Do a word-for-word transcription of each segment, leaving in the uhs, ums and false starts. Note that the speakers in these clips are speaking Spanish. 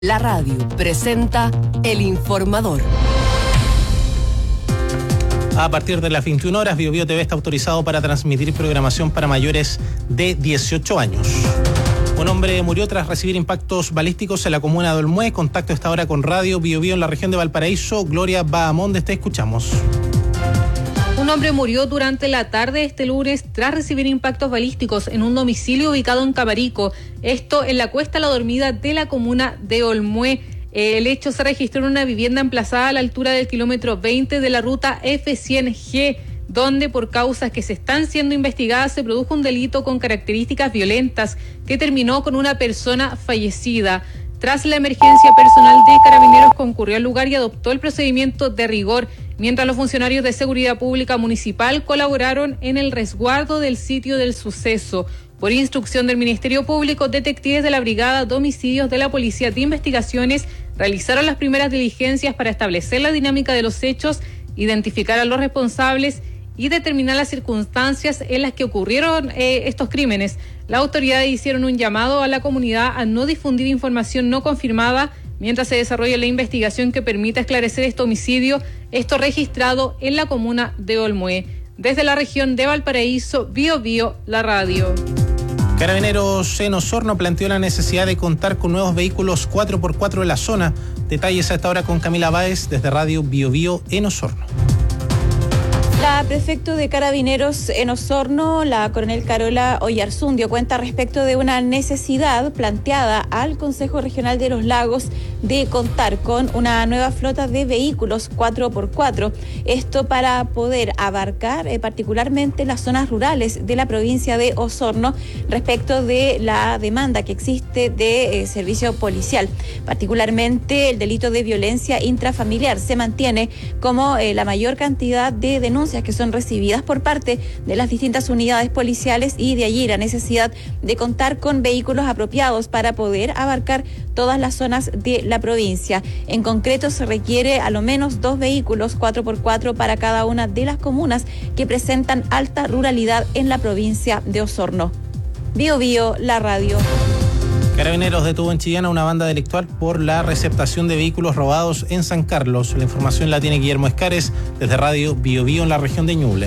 La radio presenta El Informador. A partir de las veintiuna horas, BioBio T V está autorizado para transmitir programación para mayores de dieciocho años. Un hombre murió tras recibir impactos balísticos en la comuna de Olmué. Contacto esta hora con Radio BioBio en la región de Valparaíso. Gloria Bahamonde, te escuchamos. Un hombre murió durante la tarde este lunes tras recibir impactos balísticos en un domicilio ubicado en Caparico. Esto en la Cuesta La Dormida de la comuna de Olmué. El hecho se registró en una vivienda emplazada a la altura del kilómetro veinte de la ruta F cien G, donde por causas que se están siendo investigadas se produjo un delito con características violentas que terminó con una persona fallecida. Tras la emergencia, personal de Carabineros concurrió al lugar y adoptó el procedimiento de rigor, mientras los funcionarios de Seguridad Pública Municipal colaboraron en el resguardo del sitio del suceso. Por instrucción del Ministerio Público, detectives de la Brigada de Homicidios de la Policía de Investigaciones realizaron las primeras diligencias para establecer la dinámica de los hechos, identificar a los responsables y determinar las circunstancias en las que ocurrieron eh, estos crímenes. Las autoridades hicieron un llamado a la comunidad a no difundir información no confirmada mientras se desarrolla la investigación que permita esclarecer este homicidio, esto registrado en la comuna de Olmué. Desde la región de Valparaíso, BioBio, la radio. Carabineros en Osorno planteó la necesidad de contar con nuevos vehículos cuatro por cuatro en la zona. Detalles a esta hora con Camila Báez desde Radio BioBio en Osorno. La prefecto de Carabineros en Osorno, la coronel Carola Oyarzundio, cuenta respecto de una necesidad planteada al Consejo Regional de los Lagos de contar con una nueva flota de vehículos cuatro por cuatro. Esto para poder abarcar eh, particularmente las zonas rurales de la provincia de Osorno respecto de la demanda que existe de eh, servicio policial. Particularmente el delito de violencia intrafamiliar se mantiene como eh, la mayor cantidad de denuncias que son recibidas por parte de las distintas unidades policiales, y de allí la necesidad de contar con vehículos apropiados para poder abarcar todas las zonas de la provincia. En concreto, se requiere a lo menos dos vehículos cuatro por cuatro para cada una de las comunas que presentan alta ruralidad en la provincia de Osorno. BioBio, la radio. Carabineros detuvo en Chillán a una banda delictual por la receptación de vehículos robados en San Carlos. La información la tiene Guillermo Escares desde Radio BioBio en la región de Ñuble.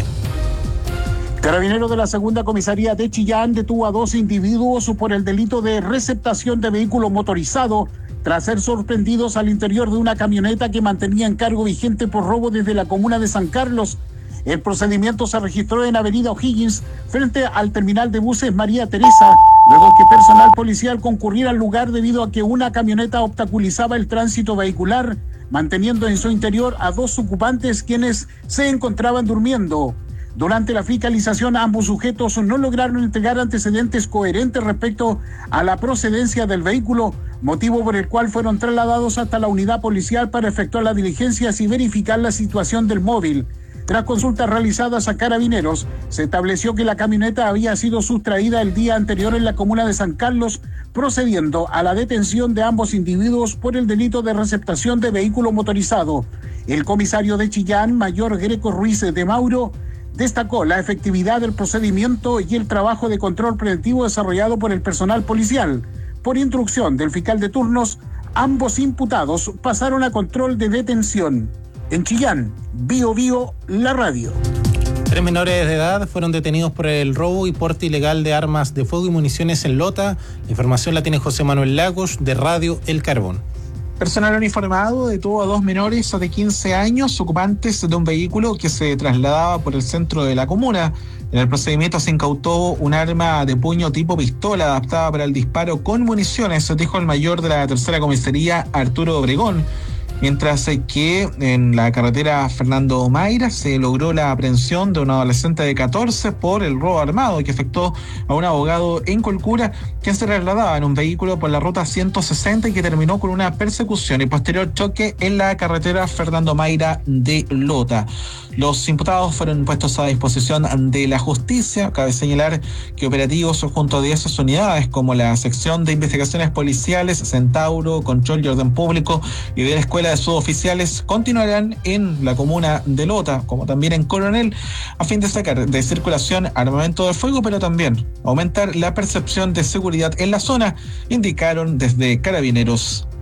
Carabineros de la segunda comisaría de Chillán detuvo a dos individuos por el delito de receptación de vehículo motorizado tras ser sorprendidos al interior de una camioneta que mantenía en cargo vigente por robo desde la comuna de San Carlos. El procedimiento se registró en Avenida O'Higgins, frente al terminal de buses María Teresa, luego que personal policial concurriera al lugar debido a que una camioneta obstaculizaba el tránsito vehicular, manteniendo en su interior a dos ocupantes quienes se encontraban durmiendo. Durante la fiscalización, ambos sujetos no lograron entregar antecedentes coherentes respecto a la procedencia del vehículo, motivo por el cual fueron trasladados hasta la unidad policial para efectuar las diligencias y verificar la situación del móvil. Tras consultas realizadas a Carabineros, se estableció que la camioneta había sido sustraída el día anterior en la comuna de San Carlos, procediendo a la detención de ambos individuos por el delito de receptación de vehículo motorizado. El comisario de Chillán, mayor Greco Ruiz de Mauro, destacó la efectividad del procedimiento y el trabajo de control preventivo desarrollado por el personal policial. Por instrucción del fiscal de turnos, ambos imputados pasaron a control de detención. En Chillán, BioBio, la radio. Tres menores de edad fueron detenidos por el robo y porte ilegal de armas de fuego y municiones en Lota. La información la tiene José Manuel Lagos de Radio El Carbón. Personal uniformado detuvo a dos menores de quince años ocupantes de un vehículo que se trasladaba por el centro de la comuna. En el procedimiento se incautó un arma de puño tipo pistola adaptada para el disparo con municiones, dijo el mayor de la tercera comisaría, Arturo Obregón. Mientras que en la carretera Fernando Mayra se logró la aprehensión de un adolescente de catorce por el robo armado que afectó a un abogado en Colcura, quien se trasladaba en un vehículo por la ruta ciento sesenta y que terminó con una persecución y posterior choque en la carretera Fernando Mayra de Lota. Los imputados fueron puestos a disposición de la justicia. Cabe señalar que operativos junto a diversas unidades como la sección de investigaciones policiales, Centauro, Control y Orden Público y de la Escuela de Suboficiales continuarán en la comuna de Lota, como también en Coronel, a fin de sacar de circulación armamento de fuego, pero también aumentar la percepción de seguridad en la zona, indicaron desde Carabineros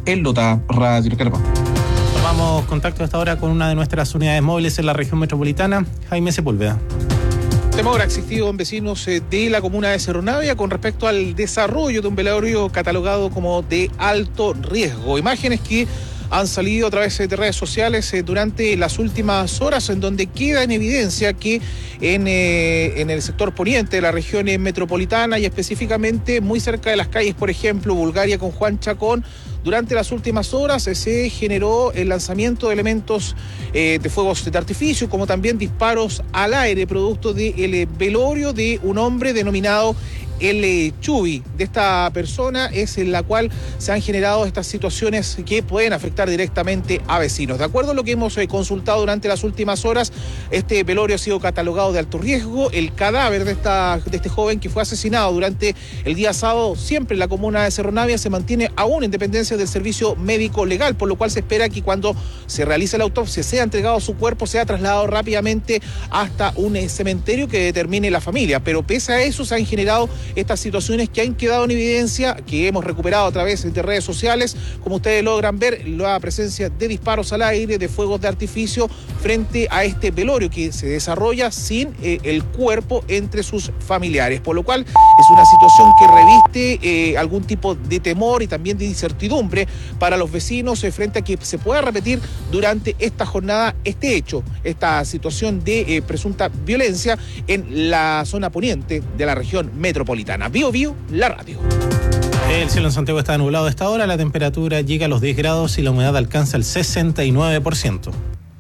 en Lota, Radio Recarga. Tomamos contacto hasta ahora con una de nuestras unidades móviles en la región metropolitana, Jaime Sepúlveda. Temor ha existido en vecinos de la comuna de Cerro Navia con respecto al desarrollo de un velorio catalogado como de alto riesgo. Imágenes que han salido a través de redes sociales eh, durante las últimas horas, en donde queda en evidencia que en, eh, en el sector poniente de la región metropolitana y específicamente muy cerca de las calles, por ejemplo, Bulgaria con Juan Chacón, durante las últimas horas eh, se generó el lanzamiento de elementos eh, de fuegos de artificio, como también disparos al aire, producto del velorio de un hombre denominado el Chubi. De esta persona es en la cual se han generado estas situaciones que pueden afectar directamente a vecinos. De acuerdo a lo que hemos eh, consultado durante las últimas horas, este velorio ha sido catalogado de alto riesgo. El cadáver de, esta, de este joven que fue asesinado durante el día sábado, siempre en la comuna de Cerro Navia, se mantiene aún en dependencia del servicio médico legal, por lo cual se espera que cuando se realice la autopsia sea entregado su cuerpo, sea trasladado rápidamente hasta un eh, cementerio que determine la familia. Pero pese a eso se han generado estas situaciones que han quedado en evidencia, que hemos recuperado a través de redes sociales. Como ustedes logran ver, la presencia de disparos al aire, de fuegos de artificio frente a este velorio que se desarrolla sin eh, el cuerpo entre sus familiares, por lo cual es una situación que reviste eh, algún tipo de temor y también de incertidumbre para los vecinos eh, frente a que se pueda repetir durante esta jornada este hecho, esta situación de eh, presunta violencia en la zona poniente de la región metropolitana. Bio Bio, la radio. El cielo en Santiago está nublado a esta hora, la temperatura llega a los diez grados y la humedad alcanza el sesenta y nueve por ciento.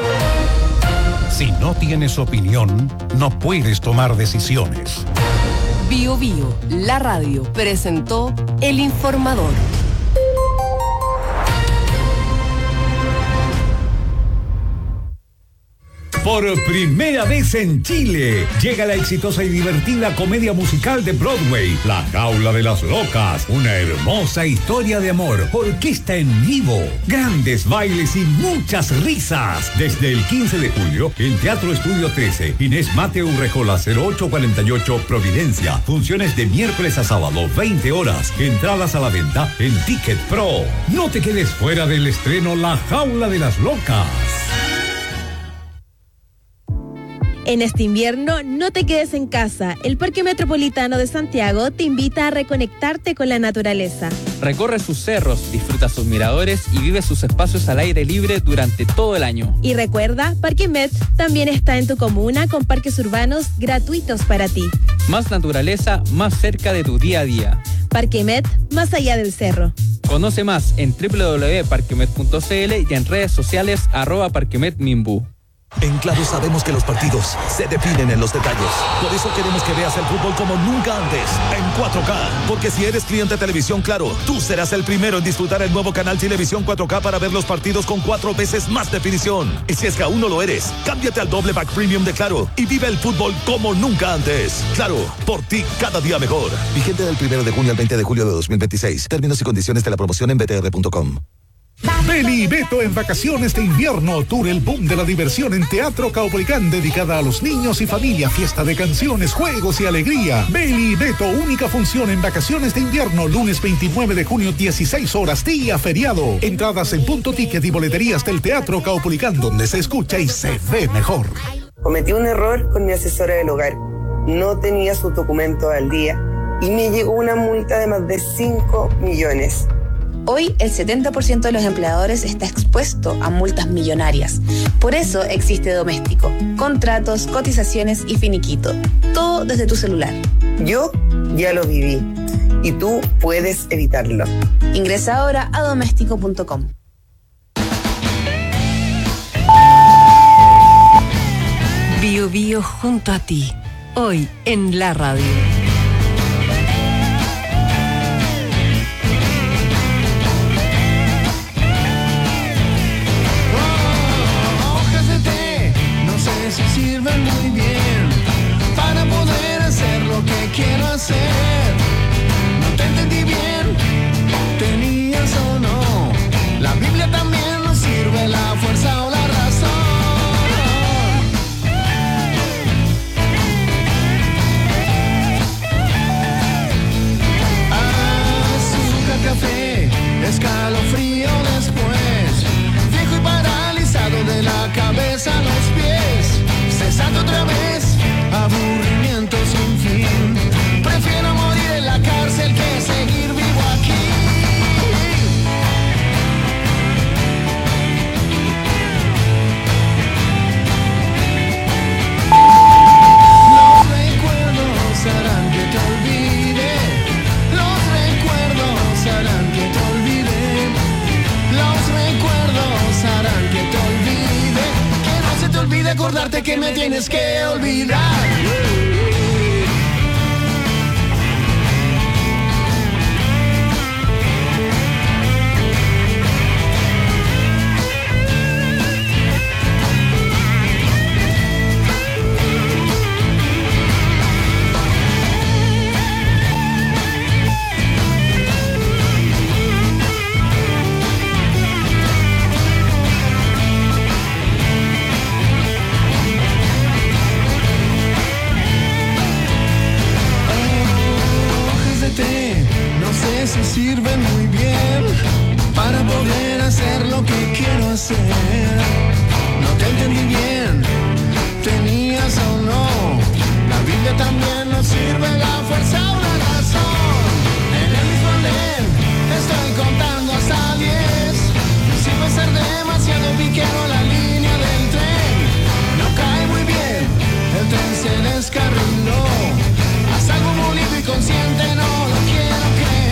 Si no tienes opinión, no puedes tomar decisiones. Bio Bio, la radio, presentó El Informador. Por primera vez en Chile, llega la exitosa y divertida comedia musical de Broadway, La Jaula de las Locas, una hermosa historia de amor, orquesta en vivo, grandes bailes y muchas risas. Desde el quince de julio, en Teatro Estudio trece, Inés Mateo Urrejola, cero ocho cuarenta y ocho, Providencia. Funciones de miércoles a sábado, veinte horas. Entradas a la venta en Ticket Pro. No te quedes fuera del estreno La Jaula de las Locas. En este invierno, no te quedes en casa. El Parque Metropolitano de Santiago te invita a reconectarte con la naturaleza. Recorre sus cerros, disfruta sus miradores y vive sus espacios al aire libre durante todo el año. Y recuerda, Parque Met también está en tu comuna con parques urbanos gratuitos para ti. Más naturaleza, más cerca de tu día a día. Parque Met, más allá del cerro. Conoce más en doble u doble u doble u punto parquemet punto c l y en redes sociales arroba parquemetminbu. En Claro sabemos que los partidos se definen en los detalles. Por eso queremos que veas el fútbol como nunca antes, en cuatro K. Porque si eres cliente de Televisión Claro, tú serás el primero en disfrutar el nuevo canal Televisión cuatro K para ver los partidos con cuatro veces más definición. Y si es que aún no lo eres, cámbiate al doble pack premium de Claro y vive el fútbol como nunca antes. Claro, por ti cada día mejor. Vigente del primero de junio al veinte de julio de dos mil veintiséis. Términos y condiciones de la promoción en b t r punto com. Beli y Beto en vacaciones de invierno, tour el boom de la diversión en Teatro Caupolicán, dedicada a los niños y familia, fiesta de canciones, juegos y alegría. Beli y Beto, única función en vacaciones de invierno, lunes veintinueve de junio, dieciséis horas, día feriado. Entradas en Punto Ticket y boleterías del Teatro Caupolicán, donde se escucha y se ve mejor. Cometí un error con mi asesora del hogar. No tenía sus documentos al día y me llegó una multa de más de cinco millones. Hoy el setenta por ciento de los empleadores está expuesto a multas millonarias. Por eso existe Doméstico. Contratos, cotizaciones y finiquito. Todo desde tu celular. Yo ya lo viví y tú puedes evitarlo. Ingresa ahora a doméstico punto com. Bio Bio junto a ti. Hoy en la radio. Si sirven muy bien para poder hacer lo que quiero hacer. No te entendí bien, tenías o no. La Biblia también nos sirve, la fuerza o la razón. acordarte que me tienes que olvidar. Se sirven muy bien para poder hacer lo que quiero hacer. No te entendí bien, tenías o no. La Biblia también nos sirve la fuerza o la razón. En el mismo andén estoy contando hasta diez. Sin pensar demasiado vi quiero la línea del tren. No cae muy bien, el tren se descarriló. Haz algo molido y consciente, no lo quiero creer.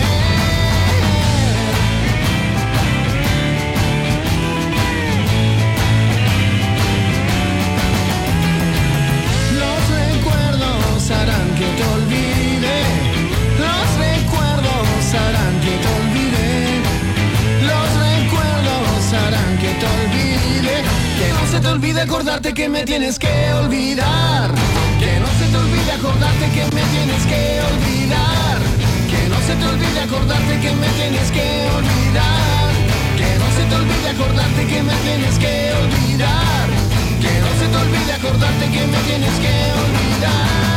Harán que te olvide, los recuerdos harán que te olvide, los recuerdos harán que te olvide, que no se te olvide acordarte que me tienes que olvidar, que no se te olvide acordarte que me tienes que olvidar, que no se te olvide acordarte que me tienes que olvidar, que no se te olvide acordarte que me tienes que olvidar, que no se te olvide acordarte que me tienes que olvidar.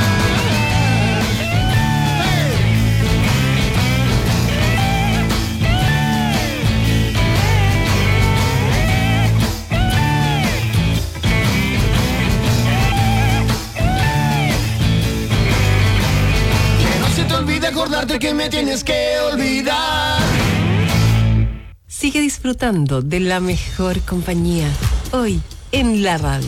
Olvide acordarte que me tienes que olvidar. Sigue disfrutando de la mejor compañía hoy en la radio.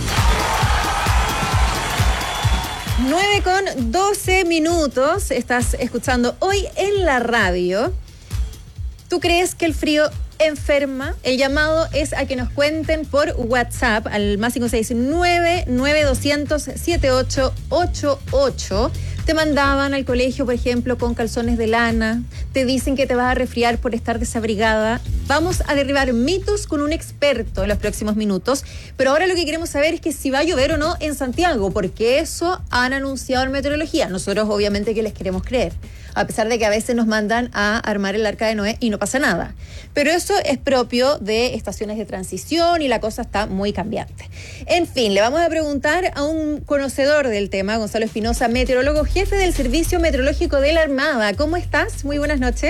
nueve con doce minutos. Estás escuchando hoy en la radio. ¿Tú crees que el frío enferma? El llamado es a que nos cuenten por WhatsApp al más cinco seis nueve, nueve dos cero cero, siete ocho ocho ocho. Te mandaban al colegio, por ejemplo, con calzones de lana. Te dicen que te vas a resfriar por estar desabrigada. Vamos a derribar mitos con un experto en los próximos minutos. Pero ahora lo que queremos saber es que si va a llover o no en Santiago, porque eso han anunciado en meteorología. Nosotros obviamente que les queremos creer, a pesar de que a veces nos mandan a armar el arca de Noé y no pasa nada. Pero eso es propio de estaciones de transición y la cosa está muy cambiante. En fin, le vamos a preguntar a un conocedor del tema, Gonzalo Espinosa, meteorólogo, jefe del Servicio Meteorológico de la Armada. ¿Cómo estás? Muy buenas noches.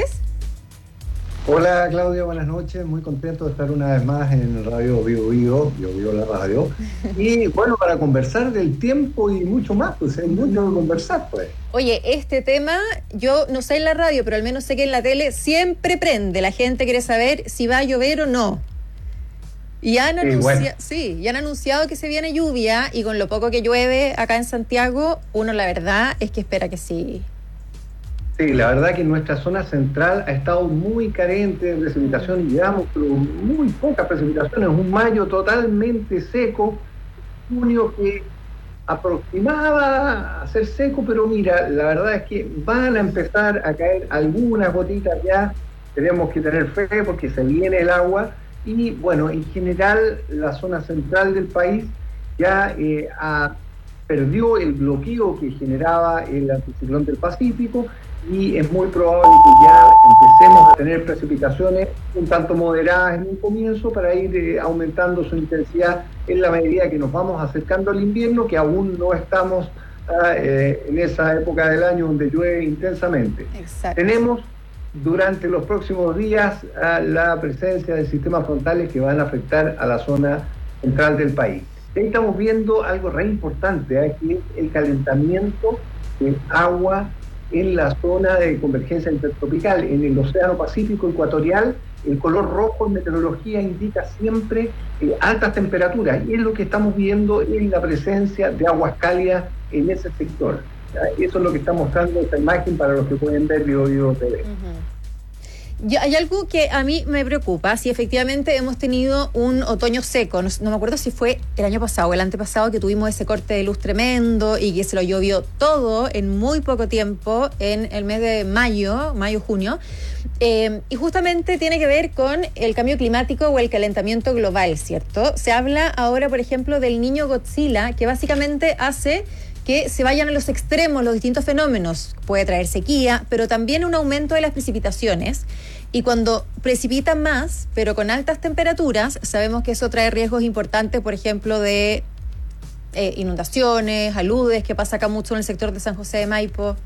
Hola Claudio, buenas noches. Muy contento de estar una vez más en Radio Bio Bio, Bio Bio la radio. Y bueno, para conversar del tiempo y mucho más, pues hay mucho que conversar, pues. Oye, este tema, yo no sé en la radio, pero al menos sé que en la tele siempre prende. La gente quiere saber si va a llover o no. Y han, anuncia- bueno. sí, y han anunciado que se viene lluvia, y con lo poco que llueve acá en Santiago, uno la verdad es que espera que sí. Sí, la verdad que nuestra zona central ha estado muy carente de precipitación, y llevamos pero muy pocas precipitaciones, un mayo totalmente seco, junio que aproximaba a ser seco, pero mira, la verdad es que van a empezar a caer algunas gotitas ya, tenemos que tener fe porque se viene el agua, y bueno, en general la zona central del país ya eh, ha, perdió el bloqueo que generaba el anticiclón del Pacífico, y es muy probable que ya empecemos a tener precipitaciones un tanto moderadas en un comienzo para ir eh, aumentando su intensidad en la medida que nos vamos acercando al invierno, que aún no estamos ah, eh, en esa época del año donde llueve intensamente. Exacto. Tenemos durante los próximos días ah, la presencia de sistemas frontales que van a afectar a la zona central del país. Ahí estamos viendo algo re importante, ¿eh? que es el calentamiento del agua en la zona de convergencia intertropical, en el Océano Pacífico ecuatorial. El color rojo en meteorología indica siempre eh, altas temperaturas, y es lo que estamos viendo en la presencia de aguas cálidas en ese sector. ¿Ya? Eso es lo que está mostrando esta imagen para los que pueden ver Bio Bio T V. Uh-huh. Yo, hay algo que a mí me preocupa, si efectivamente hemos tenido un otoño seco, no, no me acuerdo si fue el año pasado o el antepasado que tuvimos ese corte de luz tremendo y que se lo llovió todo en muy poco tiempo, en el mes de mayo, mayo-junio, eh, y justamente tiene que ver con el cambio climático o el calentamiento global, ¿cierto? Se habla ahora, por ejemplo, del niño Godzilla, que básicamente hace que se vayan a los extremos los distintos fenómenos. Puede traer sequía, pero también un aumento de las precipitaciones. Y cuando precipita más, pero con altas temperaturas, sabemos que eso trae riesgos importantes, por ejemplo, de eh, inundaciones, aludes, que pasa acá mucho en el sector de San José de Maipo.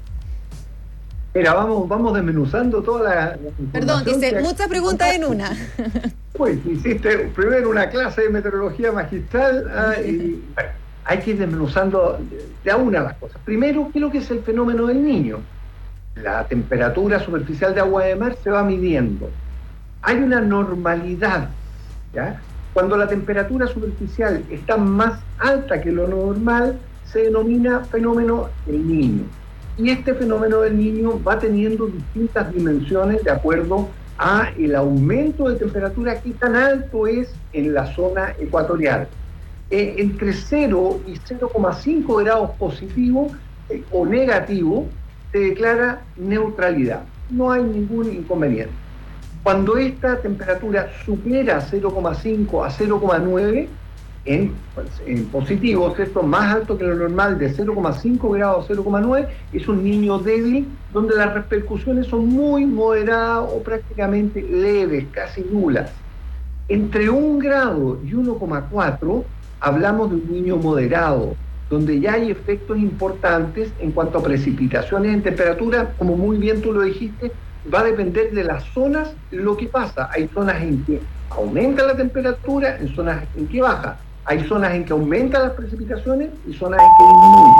Mira, vamos, vamos desmenuzando toda la, la Perdón, dice, que... muchas preguntas en una. Pues hiciste primero una clase de meteorología magistral ah, y... Bueno, hay que ir desmenuzando de a una las cosas. Primero, ¿qué es lo que es el fenómeno del Niño? La temperatura superficial de agua de mar se va midiendo. Hay una normalidad, ¿ya? Cuando la temperatura superficial está más alta que lo normal, se denomina fenómeno del Niño. Y este fenómeno del Niño va teniendo distintas dimensiones de acuerdo a el aumento de temperatura que tan alto es en la zona ecuatorial. Eh, entre cero y cero coma cinco grados positivo eh, o negativo se declara neutralidad. No hay ningún inconveniente. Cuando esta temperatura supera cero coma cinco a cero coma nueve, en, pues, en positivo, ¿cierto? Más alto que lo normal, de cero coma cinco grados a cero coma nueve, es un niño débil donde las repercusiones son muy moderadas o prácticamente leves, casi nulas. Entre un grado y uno coma cuatro, hablamos de un niño moderado, donde ya hay efectos importantes en cuanto a precipitaciones en temperatura, como muy bien tú lo dijiste, va a depender de las zonas lo que pasa. Hay zonas en que aumenta la temperatura, en zonas en que baja. Hay zonas en que aumentan las precipitaciones y zonas en que disminuyen.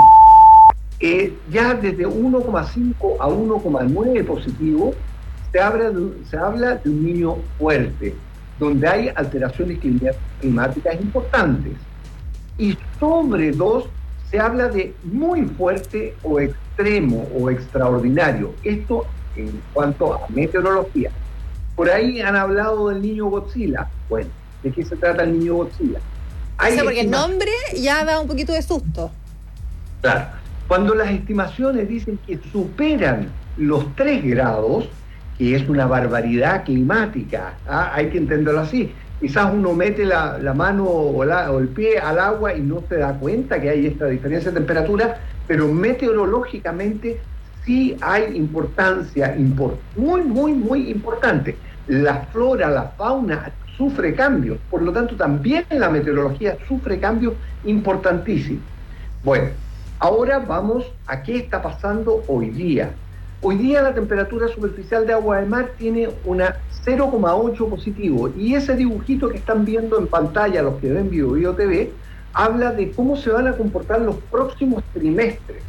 Eh, ya desde uno coma cinco a uno coma nueve positivo, se habla, de, se habla de un niño fuerte, donde hay alteraciones climáticas importantes. Y sobre dos se habla de muy fuerte o extremo o extraordinario. Esto en cuanto a meteorología. Por ahí han hablado del niño Godzilla. Bueno, ¿de qué se trata el niño Godzilla? Hay o sea, porque el nombre ya da un poquito de susto. Claro. Cuando las estimaciones dicen que superan los tres grados, que es una barbaridad climática, ¿ah? Hay que entenderlo así. Quizás uno mete la, la mano o, la, o el pie al agua y no se da cuenta que hay esta diferencia de temperatura, pero meteorológicamente sí hay importancia, import, muy, muy, muy importante. La flora, la fauna sufre cambios, por lo tanto también la meteorología sufre cambios importantísimos. Bueno, ahora vamos a qué está pasando hoy día. Hoy día la temperatura superficial de agua de mar tiene una cero coma ocho positivo y ese dibujito que están viendo en pantalla los que ven Bio Bio T V habla de cómo se van a comportar los próximos trimestres.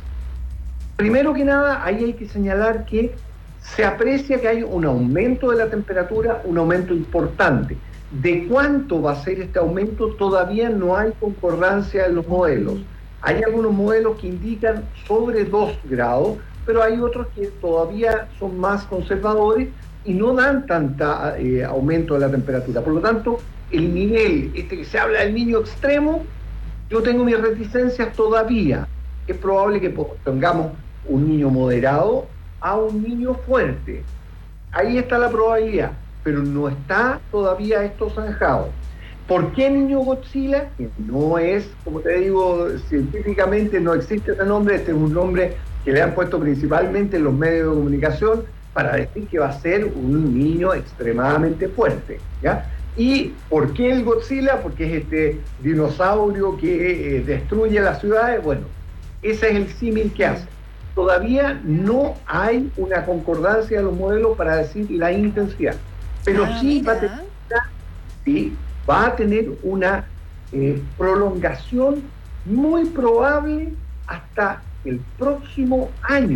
Primero que nada, ahí hay que señalar que se aprecia que hay un aumento de la temperatura, un aumento importante. ¿De cuánto va a ser este aumento? Todavía no hay concordancia en los modelos. Hay algunos modelos que indican sobre dos grados, pero hay otros que todavía son más conservadores y no dan tanta eh, aumento de la temperatura. Por lo tanto, el nivel, este que se habla del niño extremo, yo tengo mis reticencias todavía. Es probable que tengamos un niño moderado a un niño fuerte. Ahí está la probabilidad, pero no está todavía esto zanjado. ¿Por qué niño Godzilla? Que no es, como te digo, científicamente no existe ese nombre, este es un nombre que le han puesto principalmente en los medios de comunicación para decir que va a ser un niño extremadamente fuerte, ¿ya? ¿Y por qué el Godzilla? Porque es este dinosaurio que eh, destruye las ciudades. Bueno, ese es el símil que hace. Todavía no hay una concordancia de los modelos para decir la intensidad, pero ah, sí, va a tener, sí va a tener una eh, prolongación muy probable hasta el próximo año.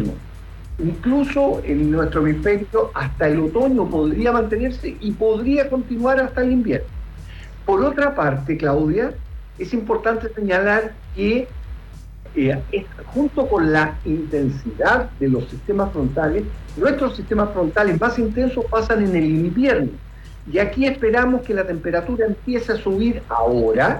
Incluso en nuestro hemisferio hasta el otoño podría mantenerse y podría continuar hasta el invierno. Por otra parte, Claudia, es importante señalar que eh, es, junto con la intensidad de los sistemas frontales, nuestros sistemas frontales más intensos pasan en el invierno. Y aquí esperamos que la temperatura empiece a subir ahora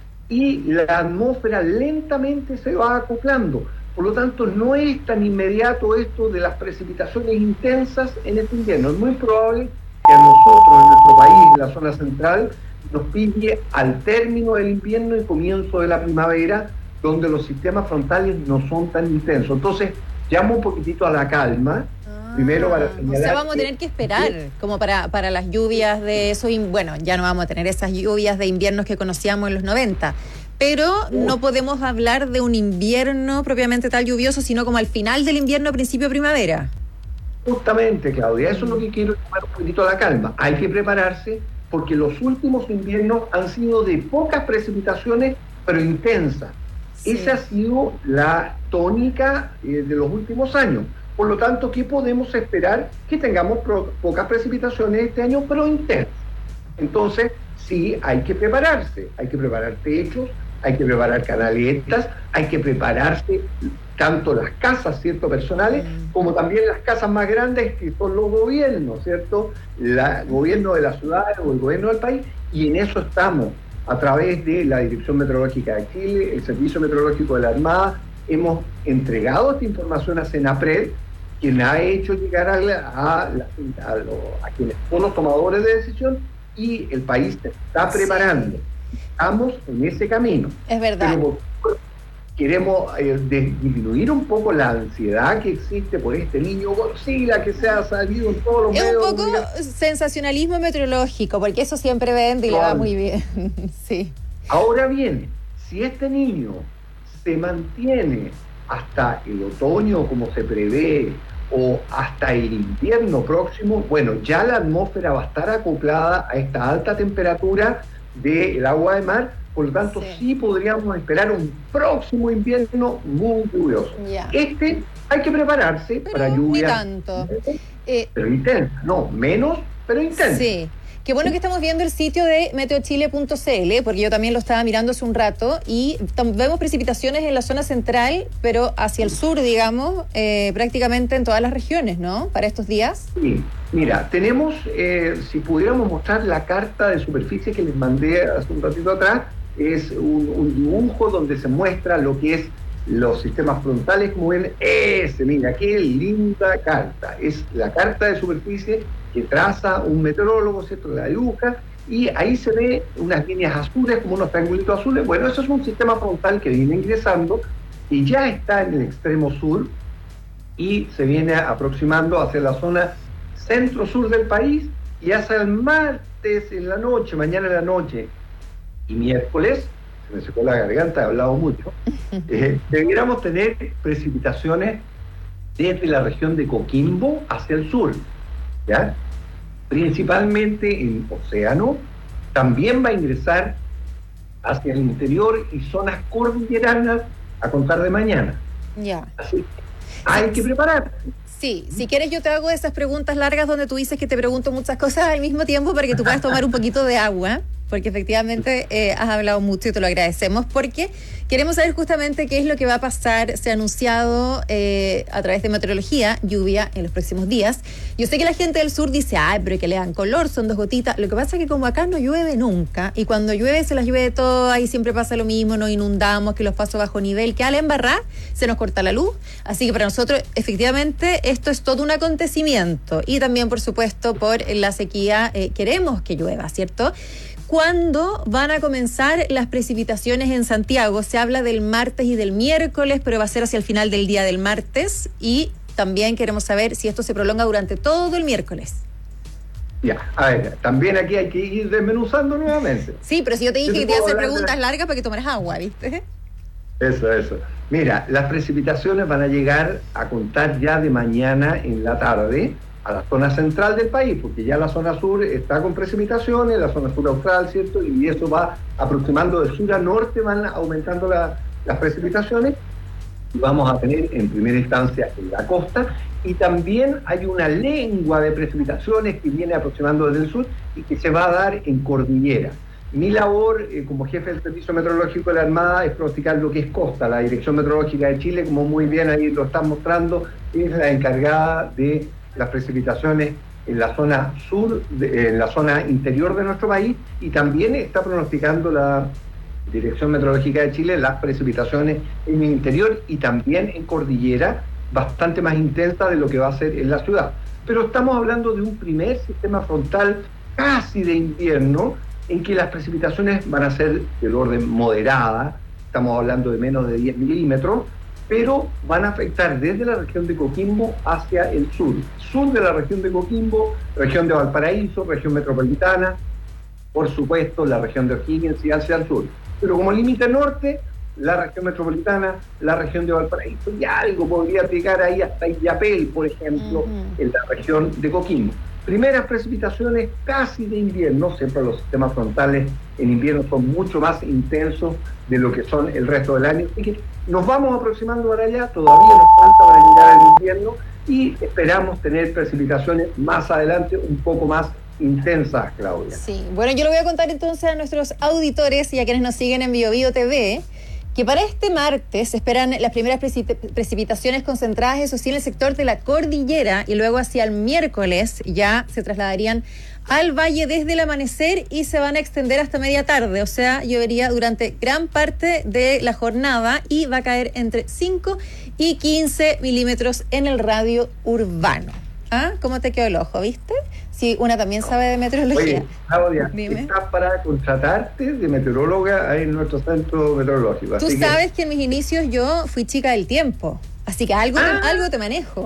y la atmósfera lentamente se va acoplando. Por lo tanto, no es tan inmediato esto de las precipitaciones intensas en este invierno. Es muy probable que a nosotros, en nuestro país, en la zona central, nos pille al término del invierno y comienzo de la primavera, donde los sistemas frontales no son tan intensos. Entonces, llamo un poquitito a la calma. Ah, Primero para señalar. O sea, vamos a tener que esperar, ¿sí? como para, para las lluvias de eso. Bueno, ya no vamos a tener esas lluvias de inviernos que conocíamos en los noventa. Pero no podemos hablar de un invierno propiamente tal lluvioso, sino como al final del invierno, principio de primavera. Justamente, Claudia, eso es lo que quiero llamar un poquitito a la calma. Hay que prepararse porque los últimos inviernos han sido de pocas precipitaciones, pero intensas. Sí. Esa ha sido la tónica eh, de los últimos años. Por lo tanto, ¿qué podemos esperar? Que tengamos pro- pocas precipitaciones este año, pero intensas. Entonces, sí, hay que prepararse. Hay que preparar techos, hay que preparar canaletas, hay que prepararse tanto las casas, ¿cierto?, personales, como también las casas más grandes que son los gobiernos, ¿cierto?, el gobierno de la ciudad o el gobierno del país, y en eso estamos, a través de la Dirección Meteorológica de Chile, el Servicio Meteorológico de la Armada, hemos entregado esta información a Senapred, quien ha hecho llegar a, la, a, la, a, lo, a quienes son los tomadores de decisión, y el país se está preparando. Sí. Estamos en ese camino. Es verdad. Pero queremos eh, disminuir un poco la ansiedad que existe por este niño Godzilla que se ha salido en todos los es medios. Es un poco mira. sensacionalismo meteorológico, porque eso siempre vende y le va muy bien. Sí. Ahora bien, si este niño se mantiene hasta el otoño como se prevé, o hasta el invierno próximo, bueno, ya la atmósfera va a estar acoplada a esta alta temperatura del agua de mar, por lo tanto sí, sí podríamos esperar un próximo invierno muy lluvioso. Yeah. Este hay que prepararse pero para lluvias. Ni tanto. Eh, pero intensa, no, menos, pero intensa. Sí. Qué bueno que estamos viendo el sitio de meteochile punto c l, porque yo también lo estaba mirando hace un rato, y vemos precipitaciones en la zona central, pero hacia el sur, digamos, eh, prácticamente en todas las regiones, ¿no?, para estos días. Sí, mira, tenemos, eh, si pudiéramos mostrar la carta de superficie que les mandé hace un ratito atrás, es un, un dibujo donde se muestra lo que es los sistemas frontales, como ven, ese, mira, qué linda carta, es la carta de superficie que traza un meteorólogo, ¿cierto?, la dibuja, y ahí se ve unas líneas azules, como unos triangulitos azules. Bueno, eso es un sistema frontal que viene ingresando y ya está en el extremo sur y se viene aproximando hacia la zona centro-sur del país, y hasta el martes en la noche, mañana en la noche y miércoles, se me secó la garganta, he hablado mucho, eh, debiéramos tener precipitaciones desde la región de Coquimbo hacia el sur, ¿ya? Principalmente en océano, también va a ingresar hacia el interior y zonas cordilleranas a contar de mañana. Ya. Así hay que prepararse. Sí, si quieres yo te hago esas preguntas largas donde tú dices que te pregunto muchas cosas al mismo tiempo para que tú puedas tomar un poquito de agua, porque efectivamente eh, has hablado mucho y te lo agradecemos, porque queremos saber justamente qué es lo que va a pasar. Se ha anunciado eh, a través de meteorología lluvia en los próximos días. Yo sé que la gente del sur dice, ay, pero que le dan color, son dos gotitas. Lo que pasa es que como acá no llueve nunca, y cuando llueve se las llueve todas y siempre pasa lo mismo, nos inundamos, que los pasos bajo nivel, que al embarrar se nos corta la luz. Así que para nosotros efectivamente esto es todo un acontecimiento, y también por supuesto por la sequía eh, queremos que llueva, ¿cierto? ¿Cuándo van a comenzar las precipitaciones en Santiago? Se habla del martes y del miércoles, pero va a ser hacia el final del día del martes, y también queremos saber si esto se prolonga durante todo el miércoles. Ya, a ver, también aquí hay que ir desmenuzando nuevamente. Sí, pero si yo te dije que te iba a hacer preguntas largas para que tomaras agua, ¿viste? Eso, eso. Mira, las precipitaciones van a llegar a contar ya de mañana en la tarde a la zona central del país, porque ya la zona sur está con precipitaciones, la zona sur austral, ¿cierto? Y eso va aproximando de sur a norte, van aumentando la, las precipitaciones, y vamos a tener en primera instancia en la costa, y también hay una lengua de precipitaciones que viene aproximando desde el sur y que se va a dar en cordillera. Mi labor eh, como jefe del Servicio Meteorológico de la Armada es pronosticar lo que es costa. La Dirección Meteorológica de Chile, como muy bien ahí lo están mostrando, es la encargada de las precipitaciones en la zona sur, de, en la zona interior de nuestro país, y también está pronosticando la Dirección Meteorológica de Chile las precipitaciones en el interior y también en cordillera, bastante más intensa de lo que va a ser en la ciudad. Pero estamos hablando de un primer sistema frontal casi de invierno, en que las precipitaciones van a ser del orden moderada, estamos hablando de menos de diez milímetros, pero van a afectar desde la región de Coquimbo hacia el sur. Sur de la región de Coquimbo, región de Valparaíso, región metropolitana, por supuesto la región de O'Higgins y hacia el sur. Pero como límite norte, la región metropolitana, la región de Valparaíso, y algo podría llegar ahí hasta Illapel, por ejemplo, uh-huh. en la región de Coquimbo. Primeras precipitaciones casi de invierno, siempre los sistemas frontales en invierno son mucho más intensos de lo que son el resto del año. Así que nos vamos aproximando para allá, todavía nos falta para llegar al invierno y esperamos tener precipitaciones más adelante un poco más intensas, Claudia. Sí, bueno, yo le voy a contar entonces a nuestros auditores y a quienes nos siguen en BioBio T V que para este martes se esperan las primeras precipitaciones concentradas, eso sí, en el sector de la cordillera, y luego hacia el miércoles ya se trasladarían al valle desde el amanecer y se van a extender hasta media tarde, o sea, llovería durante gran parte de la jornada y va a caer entre cinco y quince milímetros en el radio urbano. ¿Ah? ¿Cómo te quedó el ojo, viste? Sí, una también sabe de meteorología. Oye, Claudia, Dime. Estás para contratarte de meteoróloga ahí en nuestro centro meteorológico. Tú así sabes que... que en mis inicios yo fui chica del tiempo, así que algo, ah. te, algo te manejo.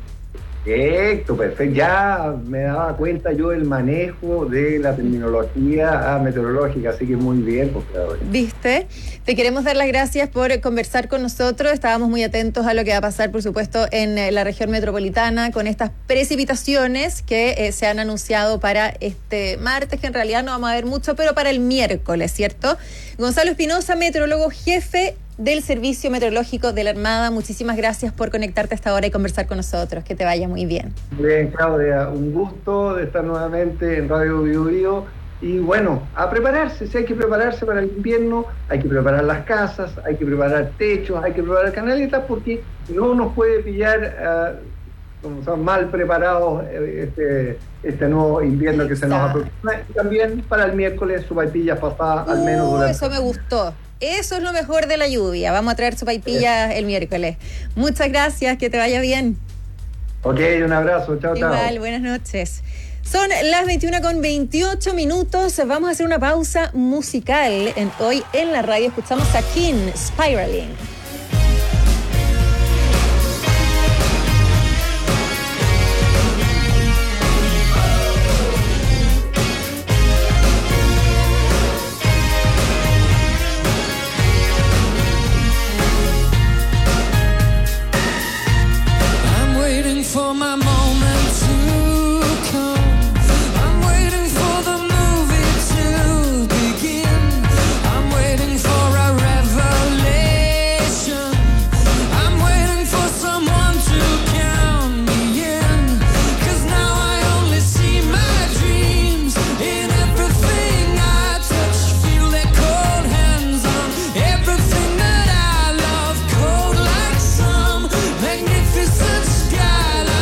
Perfecto, perfecto. Ya me daba cuenta yo del manejo de la terminología meteorológica, así que muy bien, pues, claro. ¿Viste? Te queremos dar las gracias por conversar con nosotros. Estábamos muy atentos a lo que va a pasar, por supuesto, en la región metropolitana con estas precipitaciones que eh, se han anunciado para este martes, que en realidad no vamos a ver mucho, pero para el miércoles, ¿cierto? Gonzalo Espinosa, meteorólogo jefe del Servicio Meteorológico de la Armada, muchísimas gracias por conectarte a esta hora y conversar con nosotros. Que te vaya muy bien. Bien, Claudia, un gusto de estar nuevamente en Radio Bio Bio. Y bueno, a prepararse, si hay que prepararse para el invierno, hay que preparar las casas, hay que preparar techos, hay que preparar canaletas, porque no nos puede pillar uh, como son mal preparados este, este nuevo invierno que se nos aproxima. Y también para el miércoles, sopaipillas pasadas al menos uh, durante... Eso me gustó. Eso es lo mejor de la lluvia. Vamos a traer sopaipillas el miércoles. Muchas gracias, que te vaya bien. Ok, un abrazo, chao, chao. Igual, buenas noches. Son las veintiuna con veintiocho minutos. Vamos a hacer una pausa musical. En, hoy en la radio escuchamos a King, Spiraling. For my moment to come, I'm waiting for the movie to begin. I'm waiting for a revelation. I'm waiting for someone to count me in. 'Cause now I only see my dreams in everything I touch. Feel their cold hands on everything that I love. Cold like some magnificent sky.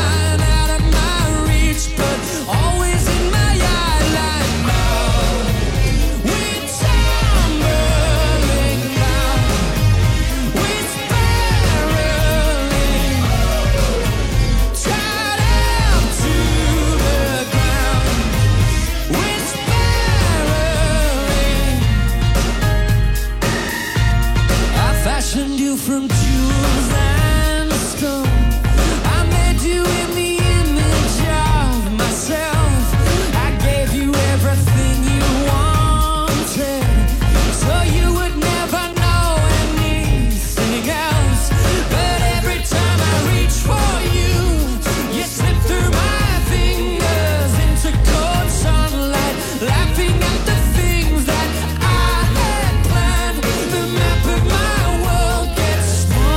From jewels and stone, I made you in the image of myself. I gave you everything you wanted, so you would never know anything else. But every time I reach for you, you slip through my fingers into cold sunlight, laughing at the things that I had planned. The map of my world gets small.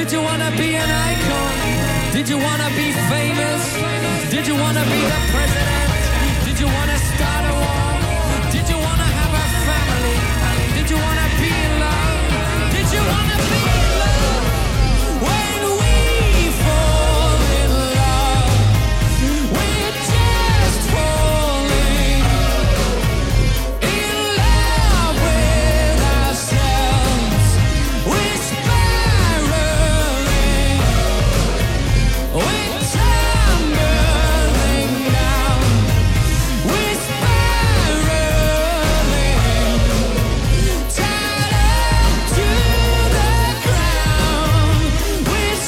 Did you wanna be an icon? Did you wanna be famous? Did you wanna be the president? Did you wanna start a war? Did you wanna have a family? Did you wanna be in love? Did you wanna be in love? When we fall in love, we're just falling in love with ourselves. We're spiraling, we're tumbling down. We're spiraling, tied up to the ground. We're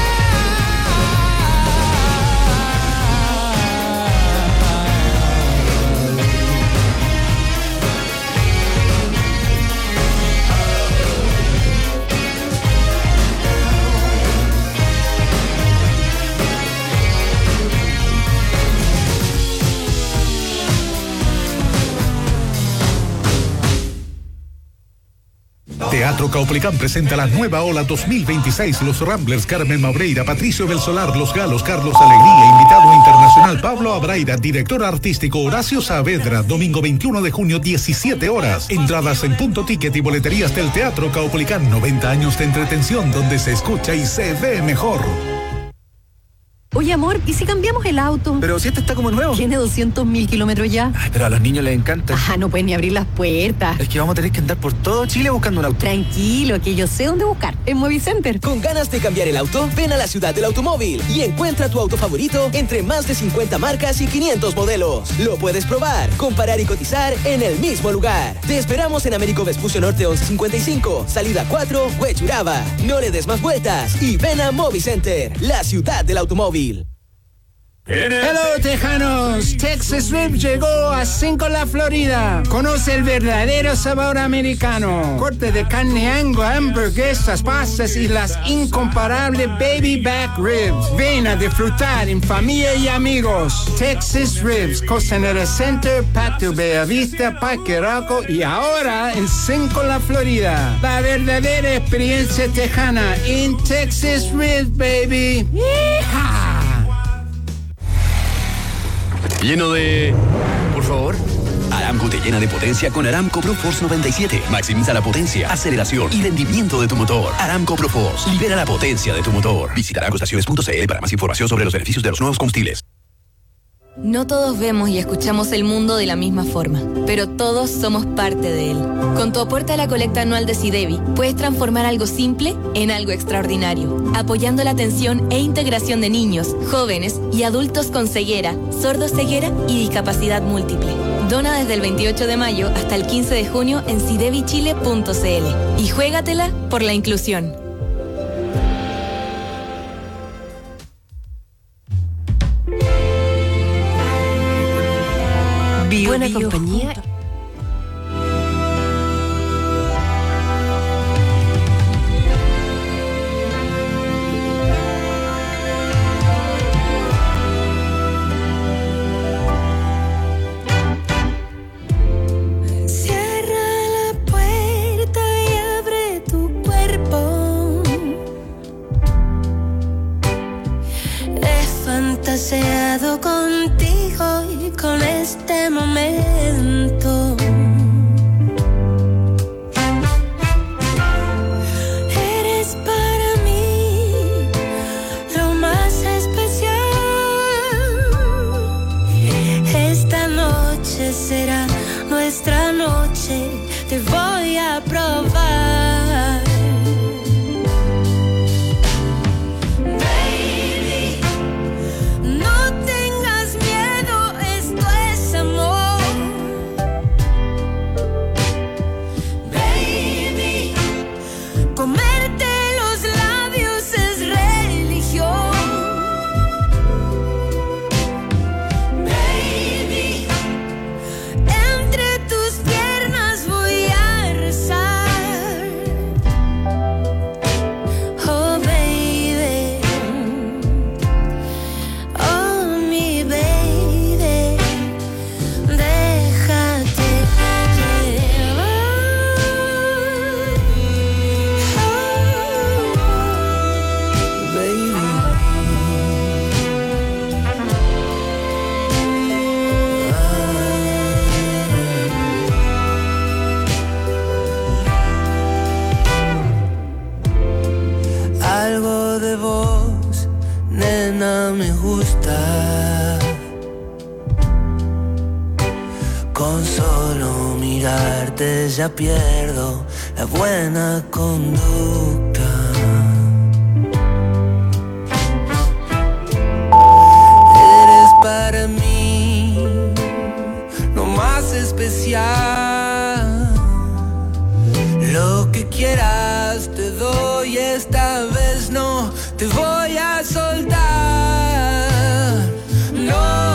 Teatro Caupolicán presenta la nueva ola dos mil veintiséis. Los Ramblers, Carmen Maureira, Patricio Belsolar, Los Galos, Carlos Alegría, invitado internacional Pablo Abraira, director artístico Horacio Saavedra, domingo veintiuno de junio, diecisiete horas. Entradas en Punto Ticket y boleterías del Teatro Caupolicán. noventa años de entretención donde se escucha y se ve mejor. Oye, amor, ¿y si cambiamos el auto? Pero si este está como nuevo. Tiene doscientos mil kilómetros ya. Ay, pero a los niños les encanta. Ah, no pueden ni abrir las puertas. Es que vamos a tener que andar por todo Chile buscando un auto. Tranquilo, que yo sé dónde buscar. En Movicenter. ¿Con ganas de cambiar el auto? Ven a la ciudad del automóvil y encuentra tu auto favorito entre más de cincuenta marcas y quinientos modelos. Lo puedes probar, comparar y cotizar en el mismo lugar. Te esperamos en Américo Vespucio Norte once cincuenta y cinco, salida cuatro, Huechuraba. No le des más vueltas y ven a Movicenter, la ciudad del automóvil. Hello, tejanos. Texas Rib llegó a Cinco La Florida. Conoce el verdadero sabor americano. Corte de carne Angus, hamburguesas, pastas y las incomparables baby back ribs. Ven a disfrutar en familia y amigos. Texas Ribs, Costanera Center, Patio Bellavista, Parque Arauco y ahora en Cinco La Florida. La verdadera experiencia tejana en Texas Ribs, baby. ¡Yeehaw! Lleno de... Por favor. Aramco te llena de potencia con Aramco ProForce noventa y siete. Maximiza la potencia, aceleración y rendimiento de tu motor. Aramco ProForce. Libera la potencia de tu motor. Visita aramco estaciones punto c l para más información sobre los beneficios de los nuevos combustibles. No todos vemos y escuchamos el mundo de la misma forma, pero todos somos parte de él. Con tu aporte a la colecta anual de SIDEBI, puedes transformar algo simple en algo extraordinario, apoyando la atención e integración de niños, jóvenes y adultos con ceguera, sordoceguera y discapacidad múltiple. Dona desde el veintiocho de mayo hasta el quince de junio en sidebi chile punto c l y juégatela por la inclusión. Buena compañía. Cierra la puerta y abre tu cuerpo. He fantaseado contigo y con este momento. Eres para mí lo más especial. Esta noche será nuestra noche, te voy a probar. Baby, no tengas miedo, esto es amor. Eso de vos, nena, me gusta. Con solo mirarte ya pierdo la buena conducta. Eres para mí lo más especial. Lo que quieras te doy, esta vez no te voy a soltar. No.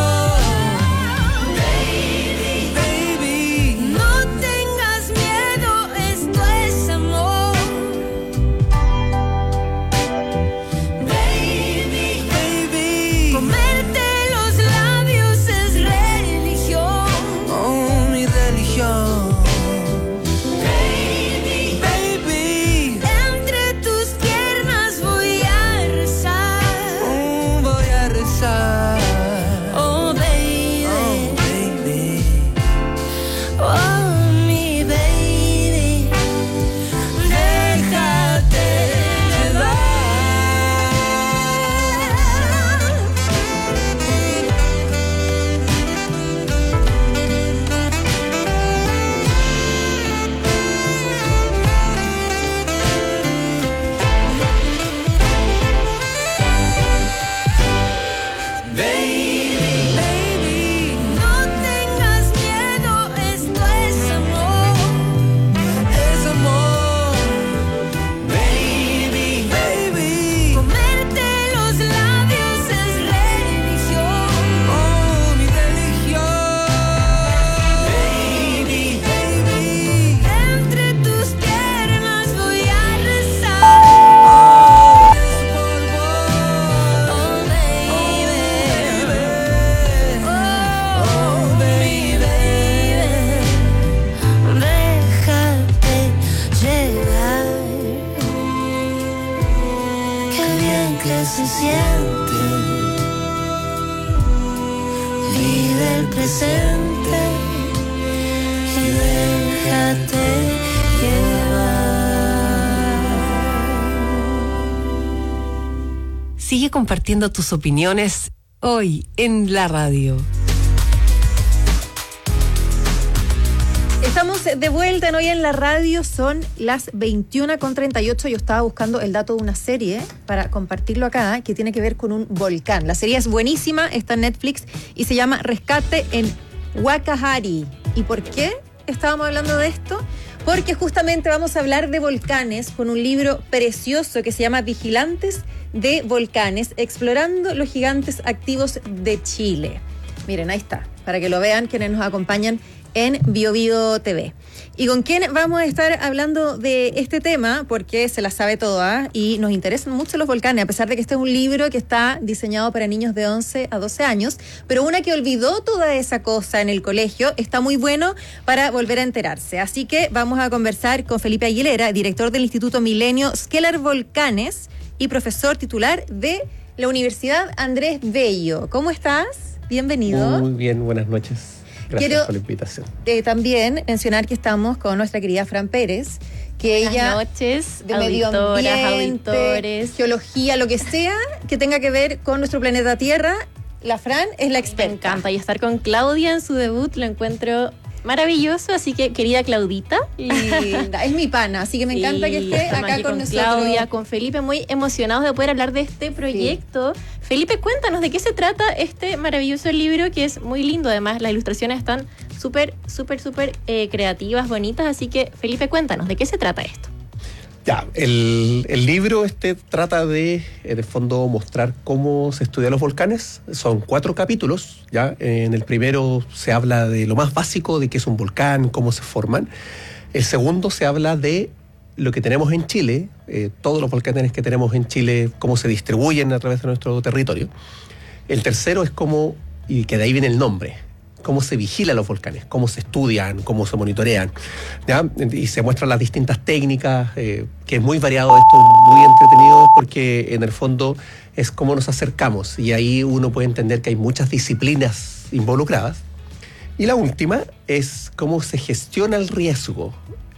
Sigue compartiendo tus opiniones hoy en la radio. Estamos de vuelta en Hoy en la Radio, son las veintiuna con treinta y ocho. Yo estaba buscando el dato de una serie para compartirlo acá, que tiene que ver con un volcán. La serie es buenísima, está en Netflix y se llama Rescate en Wakahari. ¿Y por qué estábamos hablando de esto? Porque justamente vamos a hablar de volcanes con un libro precioso que se llama Vigilantes de Volcanes, explorando los gigantes activos de Chile. Miren, ahí está, para que lo vean quienes nos acompañan en Bio Bio T V. ¿Y con quién vamos a estar hablando de este tema? Porque se la sabe toda y nos interesan mucho los volcanes, a pesar de que este es un libro que está diseñado para niños de once a doce años, pero una que olvidó toda esa cosa en el colegio, está muy bueno para volver a enterarse. Así que vamos a conversar con Felipe Aguilera, director del Instituto Milenio Skelar Volcanes y profesor titular de la Universidad Andrés Bello. ¿Cómo estás? Bienvenido. Muy bien, buenas noches. Gracias Quiero, por la invitación. Eh, también mencionar que estamos con nuestra querida Fran Pérez, que Buenas ella noches, de medio ambiente, auditores, geología, lo que sea que tenga que ver con nuestro planeta Tierra, la Fran es la experta. Me encanta, y estar con Claudia en su debut lo encuentro maravilloso, así que querida Claudita. Linda, es mi pana, así que me encanta que esté acá con, con nosotros. Claudia, con Felipe, muy emocionados de poder hablar de este proyecto. Sí. Felipe, cuéntanos de qué se trata este maravilloso libro, que es muy lindo, además las ilustraciones están súper, súper, súper eh, creativas, bonitas, así que Felipe, cuéntanos, ¿de qué se trata esto? Ya, el, el libro este trata de, en el fondo, mostrar cómo se estudian los volcanes. Son cuatro capítulos, ya. En el primero se habla de lo más básico, de qué es un volcán, cómo se forman. El segundo se habla de lo que tenemos en Chile, eh, todos los volcanes que tenemos en Chile, cómo se distribuyen a través de nuestro territorio. El tercero es cómo, y que de ahí viene el nombre, cómo se vigilan los volcanes, cómo se estudian, cómo se monitorean, ¿ya? Y se muestran las distintas técnicas, eh, que es muy variado esto, muy entretenido, porque en el fondo es cómo nos acercamos, y ahí uno puede entender que hay muchas disciplinas involucradas. Y la última es cómo se gestiona el riesgo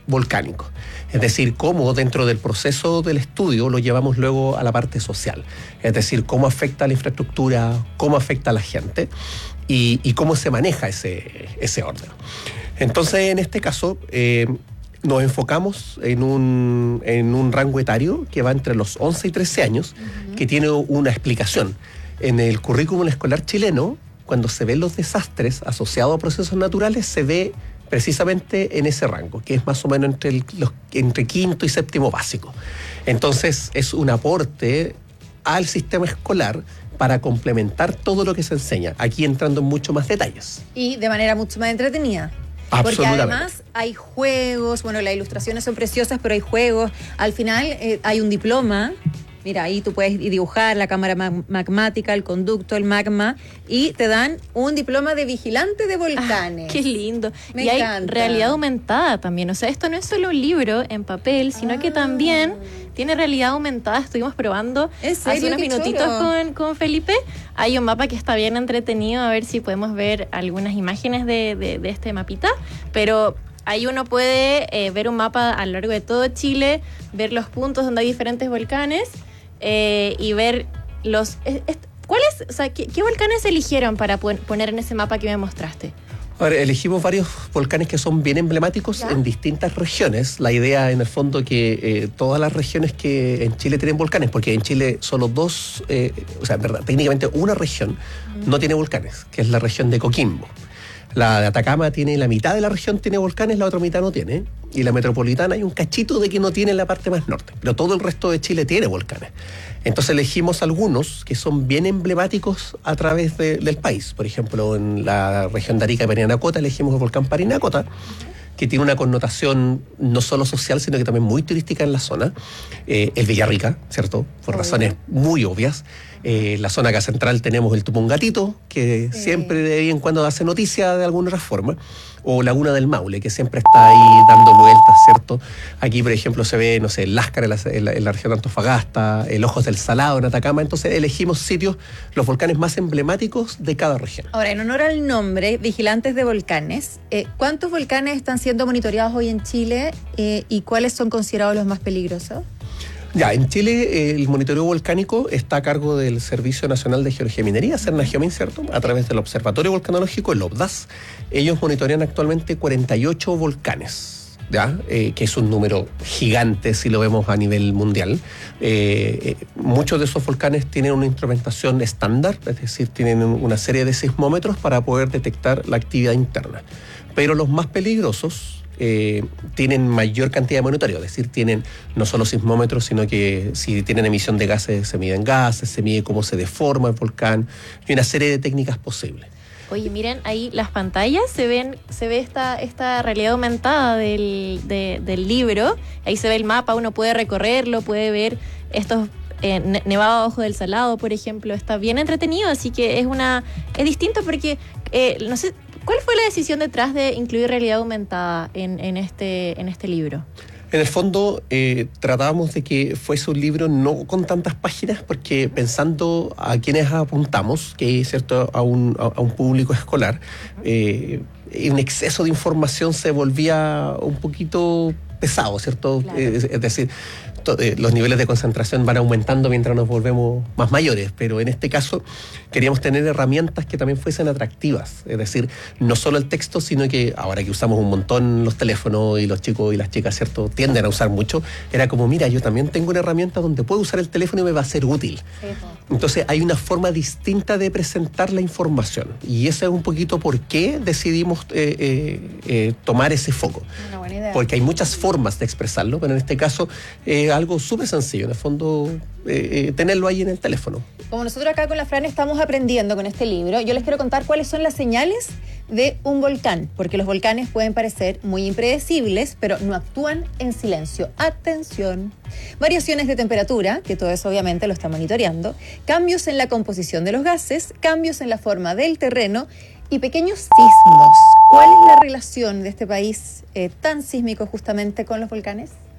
volcánico. Es decir, cómo dentro del proceso del estudio lo llevamos luego a la parte social. Es decir, cómo afecta a la infraestructura, cómo afecta a la gente y, y cómo se maneja ese, ese orden. Entonces, en este caso, eh, nos enfocamos en un, en un rango etario que va entre los once y trece años, uh-huh. que tiene una explicación. En el currículum escolar chileno, cuando se ven los desastres asociados a procesos naturales, se ve precisamente en ese rango, que es más o menos entre, el, los, entre quinto y séptimo básico. Entonces, es un aporte al sistema escolar para complementar todo lo que se enseña, aquí entrando en mucho más detalles. Y de manera mucho más entretenida. Porque además hay juegos, bueno, las ilustraciones son preciosas, pero hay juegos. Al final eh, hay un diploma. Mira, ahí tú puedes dibujar la cámara mag- magmática, el conducto, el magma, y te dan un diploma de vigilante de volcanes. Ah, qué lindo. Me y encanta. Hay realidad aumentada también. O sea, esto no es solo un libro en papel, sino ah. que también tiene realidad aumentada. Estuvimos probando hace unos minutitos con, con Felipe. Hay un mapa que está bien entretenido, a ver si podemos ver algunas imágenes de, de, de este mapita. Pero ahí uno puede eh, ver un mapa a lo largo de todo Chile, ver los puntos donde hay diferentes volcanes. Eh, y ver los... Es, es, ¿Cuáles, o sea, qué, qué volcanes eligieron para poner en ese mapa que me mostraste? Ahora, elegimos varios volcanes que son bien emblemáticos ¿Ya? en distintas regiones. La idea, en el fondo, que eh, todas las regiones que en Chile tienen volcanes, porque en Chile solo dos, eh, o sea, en verdad, técnicamente una región mm. no tiene volcanes, que es la región de Coquimbo. La de Atacama tiene, la mitad de la región tiene volcanes, la otra mitad no tiene. Y la metropolitana hay un cachito de que no tiene en la parte más norte. Pero todo el resto de Chile tiene volcanes. Entonces elegimos algunos que son bien emblemáticos a través de, del país. Por ejemplo, en la región de Arica y Parinacota elegimos el volcán Parinacota, que tiene una connotación no solo social, sino que también muy turística en la zona. Eh, el Villarrica, ¿cierto? Por Obvio. razones muy obvias. Eh, la zona acá central tenemos el Tupungatito, que sí. siempre de vez en cuando hace noticia de alguna otra forma. O Laguna del Maule, que siempre está ahí dando vueltas, ¿cierto? Aquí, por ejemplo, se ve, no sé, el Láscara en la, en la, en la región de Antofagasta, el Ojos del Salado en Atacama. Entonces elegimos sitios, los volcanes más emblemáticos de cada región. Ahora, en honor al nombre, Vigilantes de Volcanes, eh, ¿cuántos volcanes están siendo monitoreados hoy en Chile eh, y cuáles son considerados los más peligrosos? Ya, en Chile eh, el monitoreo volcánico está a cargo del Servicio Nacional de Geología y Minería, Cernageomin, ¿cierto? A través del Observatorio Volcanológico, el OBDAS. Ellos monitorean actualmente cuarenta y ocho volcanes, ¿ya? Eh, que es un número gigante si lo vemos a nivel mundial. Eh, eh, muchos de esos volcanes tienen una instrumentación estándar, es decir, tienen una serie de sismómetros para poder detectar la actividad interna. Pero los más peligrosos Eh, tienen mayor cantidad de monitoreo, es decir, tienen no solo sismómetros, sino que si tienen emisión de gases, se miden gases, se mide cómo se deforma el volcán, y una serie de técnicas posibles. Oye, miren, ahí las pantallas, se ven, se ve esta, esta realidad aumentada del, de, del libro, ahí se ve el mapa, uno puede recorrerlo, puede ver estos eh, nevado abajo del Salado, por ejemplo, está bien entretenido, así que es una es distinto porque, eh, no sé, ¿cuál fue la decisión detrás de incluir realidad aumentada en, en, este, en este libro? En el fondo, eh, tratábamos de que fuese un libro no con tantas páginas, porque pensando a quienes apuntamos, que es cierto, a un, a, a un público escolar, eh, un exceso de información se volvía un poquito pesado, ¿cierto? Claro. Eh, es, es decir, los niveles de concentración van aumentando mientras nos volvemos más mayores, pero en este caso queríamos tener herramientas que también fuesen atractivas, es decir, no solo el texto, sino que ahora que usamos un montón los teléfonos y los chicos y las chicas, ¿cierto?, tienden a usar mucho, era como, mira, yo también tengo una herramienta donde puedo usar el teléfono y me va a ser útil. Sí. Entonces hay una forma distinta de presentar la información, y ese es un poquito por qué decidimos eh, eh, eh, tomar ese foco. Una buena idea. Porque hay muchas formas de expresarlo, pero en este caso eh, algo súper sencillo, en el fondo eh, eh, tenerlo ahí en el teléfono. Como nosotros acá con la Fran estamos aprendiendo con este libro, yo les quiero contar cuáles son las señales de un volcán, porque los volcanes pueden parecer muy impredecibles, pero no actúan en silencio. Atención. Variaciones de temperatura, que todo eso obviamente lo está monitoreando, cambios en la composición de los gases, cambios en la forma del terreno y pequeños sismos. ¿Cuál es la relación de este país eh, tan sísmico justamente con los volcanes?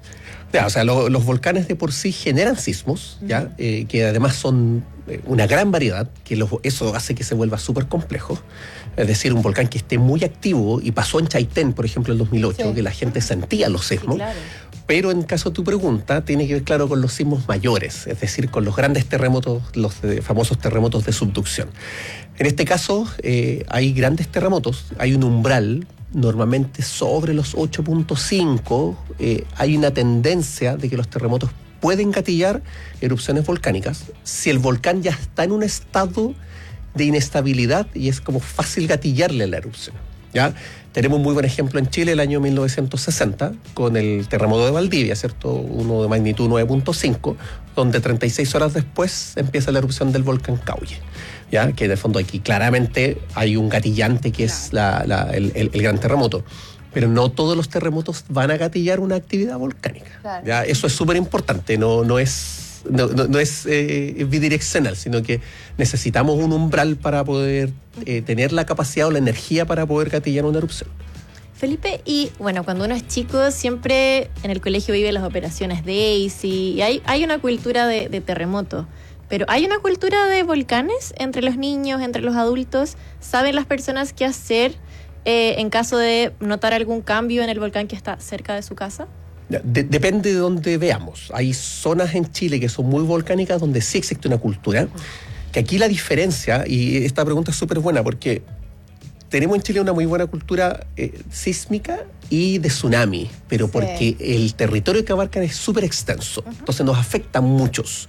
Ya, o sea, lo, los volcanes de por sí generan sismos, ¿ya? Uh-huh. eh, que además son eh, una gran variedad, que los, eso hace que se vuelva súper complejo. Es decir, un volcán que esté muy activo, y pasó en Chaitén, por ejemplo, en dos mil ocho, sí. que la gente sentía los sismos. Sí, claro. Pero en caso de tu pregunta, tiene que ver, claro, con los sismos mayores, es decir, con los grandes terremotos, los de, famosos terremotos de subducción. En este caso, eh, hay grandes terremotos, hay un umbral, normalmente sobre los ocho punto cinco, eh, hay una tendencia de que los terremotos pueden gatillar erupciones volcánicas si el volcán ya está en un estado de inestabilidad y es como fácil gatillarle la erupción, ¿ya? Tenemos un muy buen ejemplo en Chile el año mil novecientos sesenta con el terremoto de Valdivia, ¿cierto? Uno de magnitud nueve punto cinco, donde treinta y seis horas después empieza la erupción del volcán Cauye, ¿ya? Que de fondo aquí claramente hay un gatillante que es la, la, el, el, el gran terremoto. Pero no todos los terremotos van a gatillar una actividad volcánica. Claro. ¿Ya? Eso es súper importante, no, no es... No, no, no es eh, bidireccional, sino que necesitamos un umbral para poder eh, tener la capacidad o la energía para poder gatillar una erupción. Felipe, y bueno, cuando uno es chico, siempre en el colegio vive las operaciones Daisy, y hay, hay una cultura de, de terremoto, pero ¿hay una cultura de volcanes entre los niños, entre los adultos? ¿Saben las personas qué hacer eh, en caso de notar algún cambio en el volcán que está cerca de su casa? De, depende de dónde veamos. Hay zonas en Chile que son muy volcánicas donde sí existe una cultura, que aquí la diferencia, y esta pregunta es súper buena porque tenemos en Chile una muy buena cultura eh, sísmica y de tsunami, pero sí. porque el territorio que abarcan es súper extenso, uh-huh. entonces nos afecta a muchos.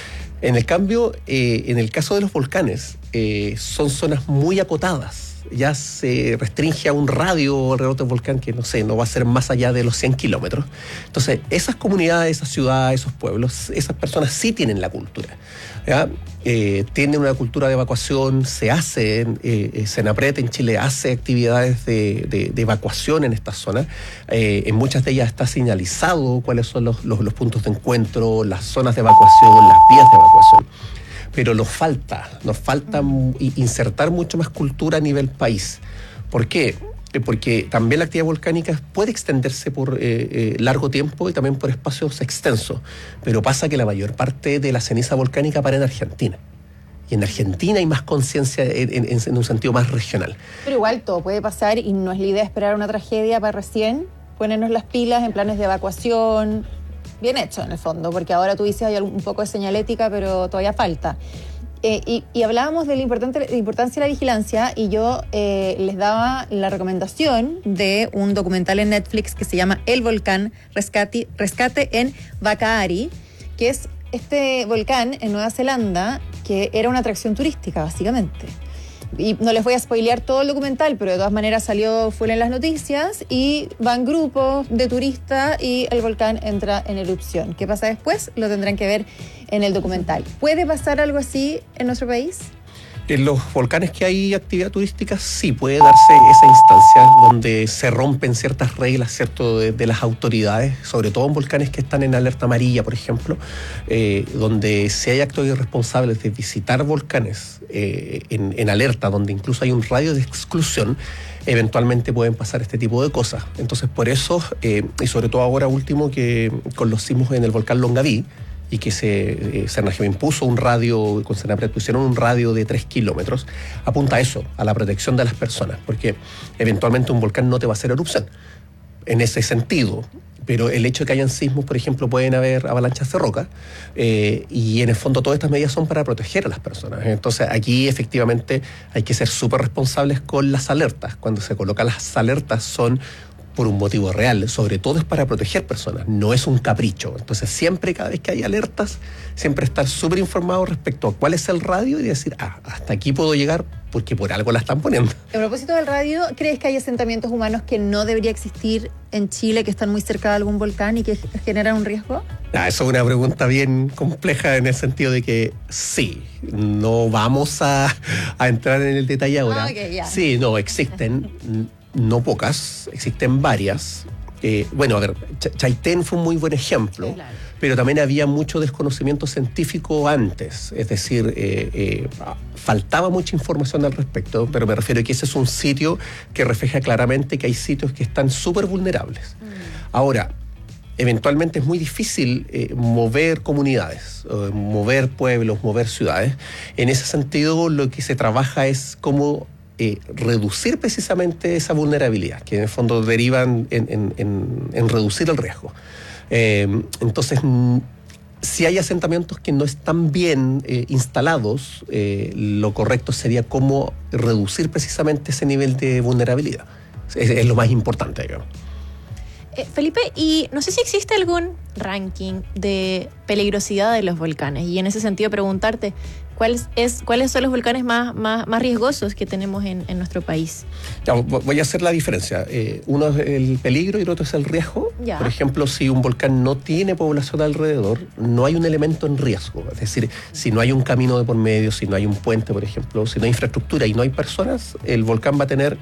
En el cambio, eh, en el caso de los volcanes, eh, son zonas muy acotadas. Ya se restringe a un radio alrededor del volcán que, no sé, no va a ser más allá de los cien kilómetros. Entonces, esas comunidades, esas ciudades, esos pueblos, esas personas sí tienen la cultura, ¿ya? Eh, tienen una cultura de evacuación, se hace, eh, Senapred en Chile hace actividades de, de, de evacuación en estas zonas. Eh, en muchas de ellas está señalizado cuáles son los, los, los puntos de encuentro, las zonas de evacuación, las vías de evacuación. Pero nos falta, nos falta insertar mucho más cultura a nivel país. ¿Por qué? Porque también la actividad volcánica puede extenderse por eh, eh, largo tiempo y también por espacios extensos. Pero pasa que la mayor parte de la ceniza volcánica para en Argentina. Y en Argentina hay más conciencia en, en, en un sentido más regional. Pero igual todo puede pasar y no es la idea esperar una tragedia para recién ponernos las pilas en planes de evacuación. Bien hecho, en el fondo, porque ahora tú dices hay un poco de señalética, pero todavía falta. Eh, y, y hablábamos de la, importante, la importancia de la vigilancia y yo eh, les daba la recomendación de un documental en Netflix que se llama El Volcán Rescate, Rescate en Whakaari, que es este volcán en Nueva Zelanda que era una atracción turística, básicamente. Y no les voy a spoilear todo el documental, pero de todas maneras salió fuera en las noticias y van grupos de turistas y el volcán entra en erupción. ¿Qué pasa después? Lo tendrán que ver en el documental. ¿Puede pasar algo así en nuestro país? En los volcanes que hay actividad turística sí puede darse esa instancia donde se rompen ciertas reglas, ¿cierto?, de, de las autoridades, sobre todo en volcanes que están en alerta amarilla, por ejemplo, eh, donde si hay actos irresponsables de visitar volcanes eh, en, en alerta, donde incluso hay un radio de exclusión, eventualmente pueden pasar este tipo de cosas. Entonces, por eso, eh, y sobre todo ahora último que con los sismos en el volcán Longaví, y que se, eh, Cernagium impuso un radio, con Senapred pusieron un radio de tres kilómetros, apunta a eso, a la protección de las personas, porque eventualmente un volcán no te va a hacer erupción, en ese sentido, pero el hecho de que hayan sismos, por ejemplo, pueden haber avalanchas de roca, eh, y en el fondo todas estas medidas son para proteger a las personas. Entonces aquí efectivamente hay que ser súper responsables con las alertas. Cuando se colocan las alertas son por un motivo real, sobre todo es para proteger personas, no es un capricho. Entonces siempre, cada vez que hay alertas, siempre estar súper informado respecto a cuál es el radio y decir, ah, hasta aquí puedo llegar porque por algo la están poniendo. A propósito del radio, ¿crees que hay asentamientos humanos que no debería existir en Chile, que están muy cerca de algún volcán y que generan un riesgo? Ah, eso es una pregunta bien compleja en el sentido de que sí, no vamos a, a entrar en el detalle ahora. Ah, okay, yeah. Sí, no, existen... No pocas, existen varias. Eh, bueno, a ver, Ch- Chaitén fue un muy buen ejemplo, sí, claro. Pero también había mucho desconocimiento científico antes. Es decir, eh, eh, faltaba mucha información al respecto, pero me refiero a que ese es un sitio que refleja claramente que hay sitios que están súper vulnerables. Mm. Ahora, eventualmente es muy difícil eh, mover comunidades, eh, mover pueblos, mover ciudades. En ese sentido, lo que se trabaja es cómo eh, reducir precisamente esa vulnerabilidad, que en el fondo derivan en, en, en, en reducir el riesgo. Eh, entonces, mm, si hay asentamientos que no están bien eh, instalados, eh, lo correcto sería cómo reducir precisamente ese nivel de vulnerabilidad. Es, es lo más importante, digamos. Eh, Felipe, y no sé si existe algún ranking de peligrosidad de los volcanes. Y en ese sentido preguntarte, ¿cuál es, ¿cuáles son los volcanes más, más, más riesgosos que tenemos en, en nuestro país? Ya, voy a hacer la diferencia. Eh, uno es el peligro y el otro es el riesgo. Ya. Por ejemplo, si un volcán no tiene población alrededor, no hay un elemento en riesgo. Es decir, si no hay un camino de por medio, si no hay un puente, por ejemplo, si no hay infraestructura y no hay personas, el volcán va a tener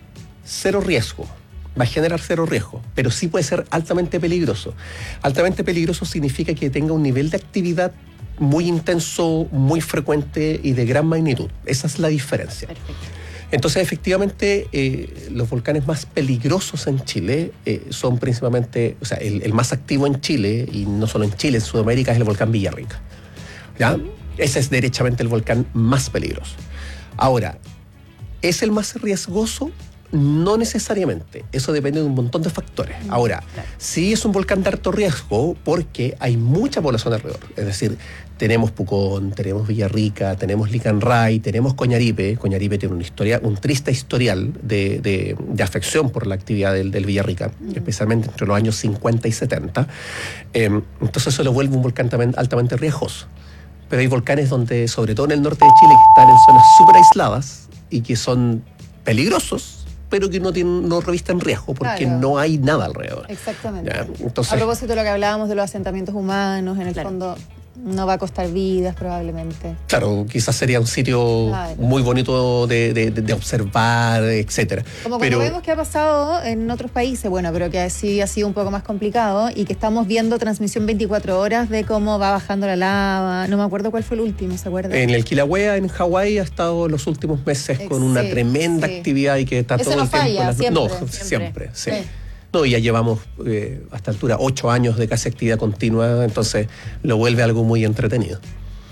cero riesgo. Va a generar cero riesgo, pero sí puede ser altamente peligroso. Altamente peligroso significa que tenga un nivel de actividad muy intenso, muy frecuente y de gran magnitud. Esa es la diferencia. Perfecto. Entonces, efectivamente, eh, los volcanes más peligrosos en Chile eh, son principalmente, o sea, el, el más activo en Chile, y no solo en Chile, en Sudamérica, es el volcán Villarrica. ¿Ya? Ese es derechamente el volcán más peligroso. Ahora, ¿es el más riesgoso? No necesariamente, eso depende de un montón de factores. Ahora, claro, sí es un volcán de alto riesgo porque hay mucha población alrededor. Es decir, tenemos Pucón, tenemos Villarrica, tenemos Licanray, tenemos Coñaripe. Coñaripe tiene una historia, un triste historial de, de, de afección por la actividad del, del Villarrica, mm. especialmente entre los años cincuenta y setenta. Eh, entonces eso lo vuelve un volcán también altamente riesgoso. Pero hay volcanes donde, sobre todo en el norte de Chile, que están en zonas súper aisladas y que son peligrosos, pero que no, tienen, no revisten riesgo porque claro, no hay nada alrededor. Exactamente. Ya, entonces, a propósito de lo que hablábamos de los asentamientos humanos, en el claro, fondo no va a costar vidas probablemente. Claro, quizás sería un sitio claro, muy bonito de, de, de observar, etcétera. Como pero, cuando vemos que ha pasado en otros países, bueno, pero que sí ha sido un poco más complicado y que estamos viendo transmisión veinticuatro horas de cómo va bajando la lava. No me acuerdo cuál fue el último, ¿se acuerdan? En el Kilauea, en Hawái, ha estado los últimos meses con una sí, tremenda sí. actividad y que está Ese todo no el tiempo. Falla, las... siempre, no, siempre, siempre, sí. sí. No, y ya llevamos eh, a esta altura ocho años de casi actividad continua, entonces lo vuelve algo muy entretenido.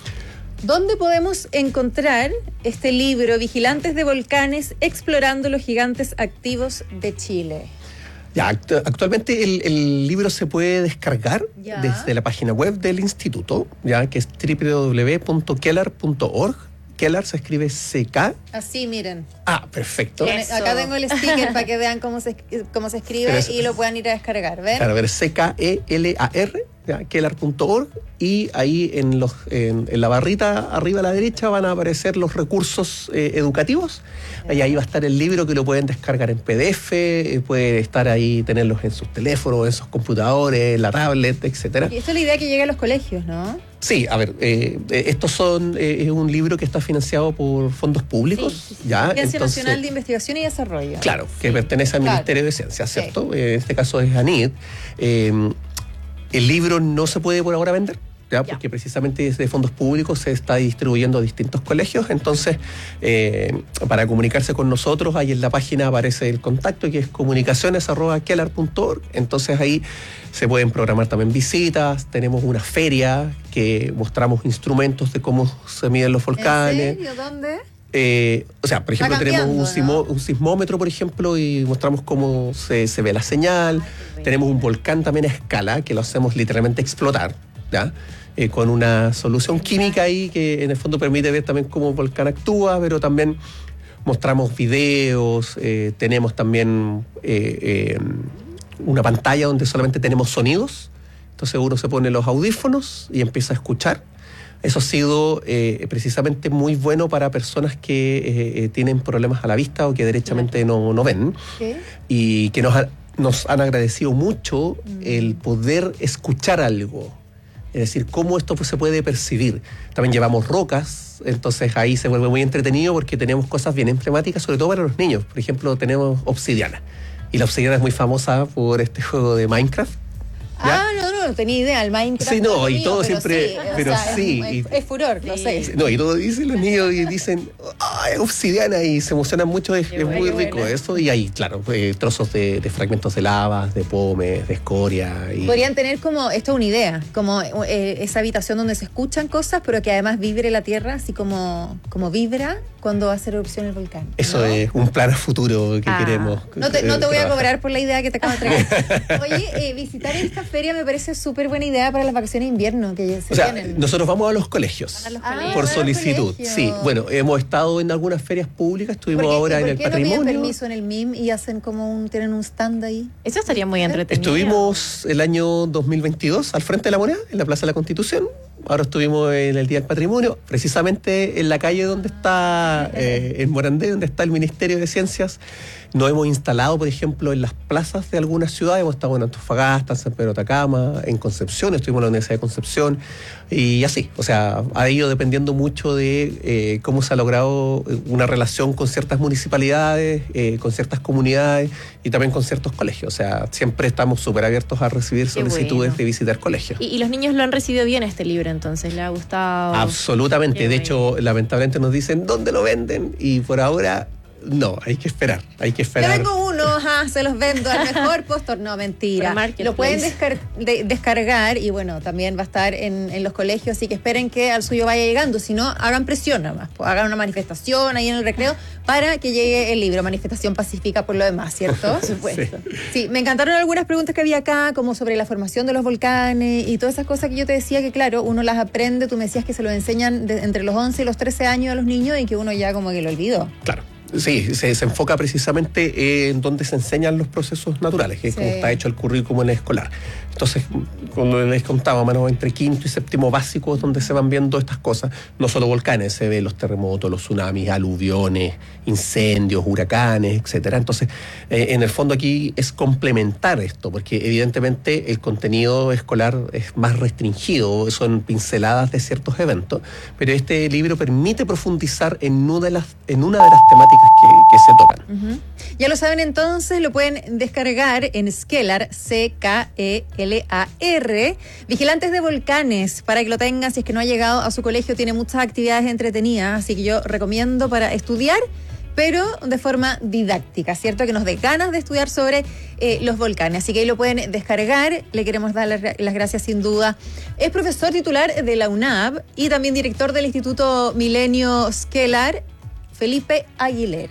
¿Dónde podemos encontrar este libro, Vigilantes de Volcanes, explorando los gigantes activos de Chile? Ya, act- actualmente el, el libro se puede descargar ya, desde la página web del instituto, ya que es doble u doble u doble u punto kellar punto org. Kellar se escribe C K. Así, miren. Ah, perfecto. Eso. Acá tengo el sticker para que vean cómo se, cómo se escribe y lo puedan ir a descargar. ¿Ven? Claro, a ver, C K E L A R, kellar punto org, y ahí en, los, en, en la barrita arriba a la derecha van a aparecer los recursos eh, educativos. Y ahí va a estar el libro que lo pueden descargar en P D F, eh, pueden estar ahí, tenerlos en sus teléfonos, en sus computadores, en la tablet, etcétera. Y esto es la idea que llegue a los colegios, ¿no? Sí, a ver, eh, estos son eh, es un libro que está financiado por fondos públicos. Sí, sí, sí. ¿ya? Agencia Entonces, Nacional de Investigación y Desarrollo. Claro, que sí, pertenece al claro, Ministerio de Ciencia, ¿cierto? Sí. En este caso es ANID. Eh, el libro no se puede por ahora vender, ¿ya? Porque ya, precisamente desde fondos públicos se está distribuyendo a distintos colegios. Entonces, eh, para comunicarse con nosotros, ahí en la página aparece el contacto, que es comunicaciones arroba kellar punto org. Entonces ahí se pueden programar también visitas. Tenemos una feria que mostramos instrumentos de cómo se miden los volcanes. ¿En serio? ¿Dónde? Eh, o sea, por ejemplo, tenemos un, sismo, ¿no? un sismómetro, por ejemplo, y mostramos cómo se, se ve la señal. Ay, tenemos un volcán también a escala, que lo hacemos literalmente explotar, ¿ya? Eh, con una solución química ahí que en el fondo permite ver también cómo el volcán actúa, pero también mostramos videos, eh, tenemos también eh, eh, una pantalla donde solamente tenemos sonidos, entonces uno se pone los audífonos y empieza a escuchar. Eso ha sido eh, precisamente muy bueno para personas que eh, tienen problemas a la vista o que derechamente no, no ven. ¿Qué? Y que nos, ha, nos han agradecido mucho mm. el poder escuchar algo. Es decir, cómo esto pues, se puede percibir. También llevamos rocas, entonces ahí se vuelve muy entretenido porque tenemos cosas bien emblemáticas, sobre todo para los niños. Por ejemplo, tenemos obsidiana. Y la obsidiana es muy famosa por este juego de Minecraft. ¿Ya? Ah, no, no, no tenía idea, el Minecraft. Sí, no, y todo pero siempre, sí, pero o sea, sí. Es, y, es, es furor, lo sé. No, y todo dicen los niños y dicen, es obsidiana y se emocionan mucho, es, es muy bueno. rico eso. Y hay, claro, eh, trozos de, de fragmentos de lavas, de pomes, de escoria. Y... Podrían tener como, esto es una idea, como eh, esa habitación donde se escuchan cosas, pero que además vibre la tierra, así como, como vibra cuando hace erupción el volcán. Eso ¿no? es un plan a futuro que Ah, queremos. No te, no te voy a trabajar. cobrar por la idea que te acabo de traer. Oye, eh, visitar esta feria me parece súper buena idea para las vacaciones de invierno que ya se O sea, vienen. nosotros vamos a los colegios A los por colegios. Ah, a solicitud. los colegios. Sí, bueno, hemos estado en algunas ferias públicas, estuvimos ¿Por qué- ahora y en por el qué no piden patrimonio. permiso en el M I M y hacen como un, tienen un stand ahí? Eso estaría muy entretenido. Estuvimos el año dos mil veintidós al frente de la moneda, en la Plaza de la Constitución. Ahora estuvimos en el Día del Patrimonio, precisamente en la calle donde está, eh, en Morandé, donde está el Ministerio de Ciencias. Nos hemos instalado, por ejemplo, en las plazas de algunas ciudades. Hemos estado en Antofagasta, en San Pedro de Atacama, en Concepción, estuvimos en la Universidad de Concepción, y así. O sea, ha ido dependiendo mucho de eh, cómo se ha logrado una relación con ciertas municipalidades, eh, con ciertas comunidades y también con ciertos colegios. O sea, siempre estamos súper abiertos a recibir Qué solicitudes bueno. de visitar colegios. Y, y los niños lo han recibido bien este libro, entonces, ¿le ha gustado? Absolutamente. Qué De bueno. hecho, lamentablemente nos dicen dónde lo venden y por ahora no, hay que esperar, hay que Yo esperar. tengo uno, ajá, se los vendo al mejor postor. No, mentira. Por Marketplace. Lo pueden descar- de- descargar y bueno, también va a estar en, en los colegios, así que esperen que al suyo vaya llegando. Si no, hagan presión nada más. Pues, hagan una manifestación ahí en el recreo para que llegue el libro. Manifestación pacífica por lo demás, ¿cierto? Por supuesto. Sí, me encantaron algunas preguntas que había acá, como sobre la formación de los volcanes y todas esas cosas que yo te decía que, claro, uno las aprende. Tú me decías que se lo enseñan de- entre los once y los trece años a los niños y que uno ya como que lo olvidó. Claro. Sí, se, se enfoca precisamente en donde se enseñan los procesos naturales, que es Sí. como está hecho el currículum escolar. Entonces, cuando les contaba, mano, entre quinto y séptimo básico es donde se van viendo estas cosas, no solo volcanes, se ven los terremotos, los tsunamis, aluviones, incendios, huracanes, etcétera. Entonces, eh, en el fondo aquí es complementar esto, porque evidentemente el contenido escolar es más restringido, son pinceladas de ciertos eventos, pero este libro permite profundizar en una de las, en una de las temáticas que, que se tocan. Ujú. Ya lo saben entonces, lo pueden descargar en Skelar, C K E L A R. Vigilantes de volcanes, para que lo tengan, si es que no ha llegado a su colegio, tiene muchas actividades entretenidas, así que yo recomiendo para estudiar, pero de forma didáctica, ¿cierto? Que nos dé ganas de estudiar sobre eh, los volcanes. Así que ahí lo pueden descargar. Le queremos dar las, las gracias sin duda. Es profesor titular de la U N A B y también director del Instituto Milenio Skelar, Felipe Aguilera.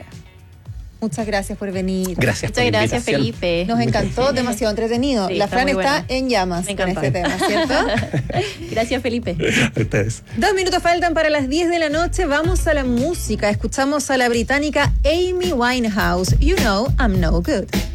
Muchas gracias por venir. Gracias por Muchas la gracias, invitación. Felipe. Nos encantó, demasiado entretenido. Sí, la está Fran muy está bueno. en llamas Me con encanta. este tema, ¿cierto? Gracias, Felipe. A ustedes. Dos minutos faltan para las diez de la noche. Vamos a la música. Escuchamos a la británica Amy Winehouse. You know I'm no good.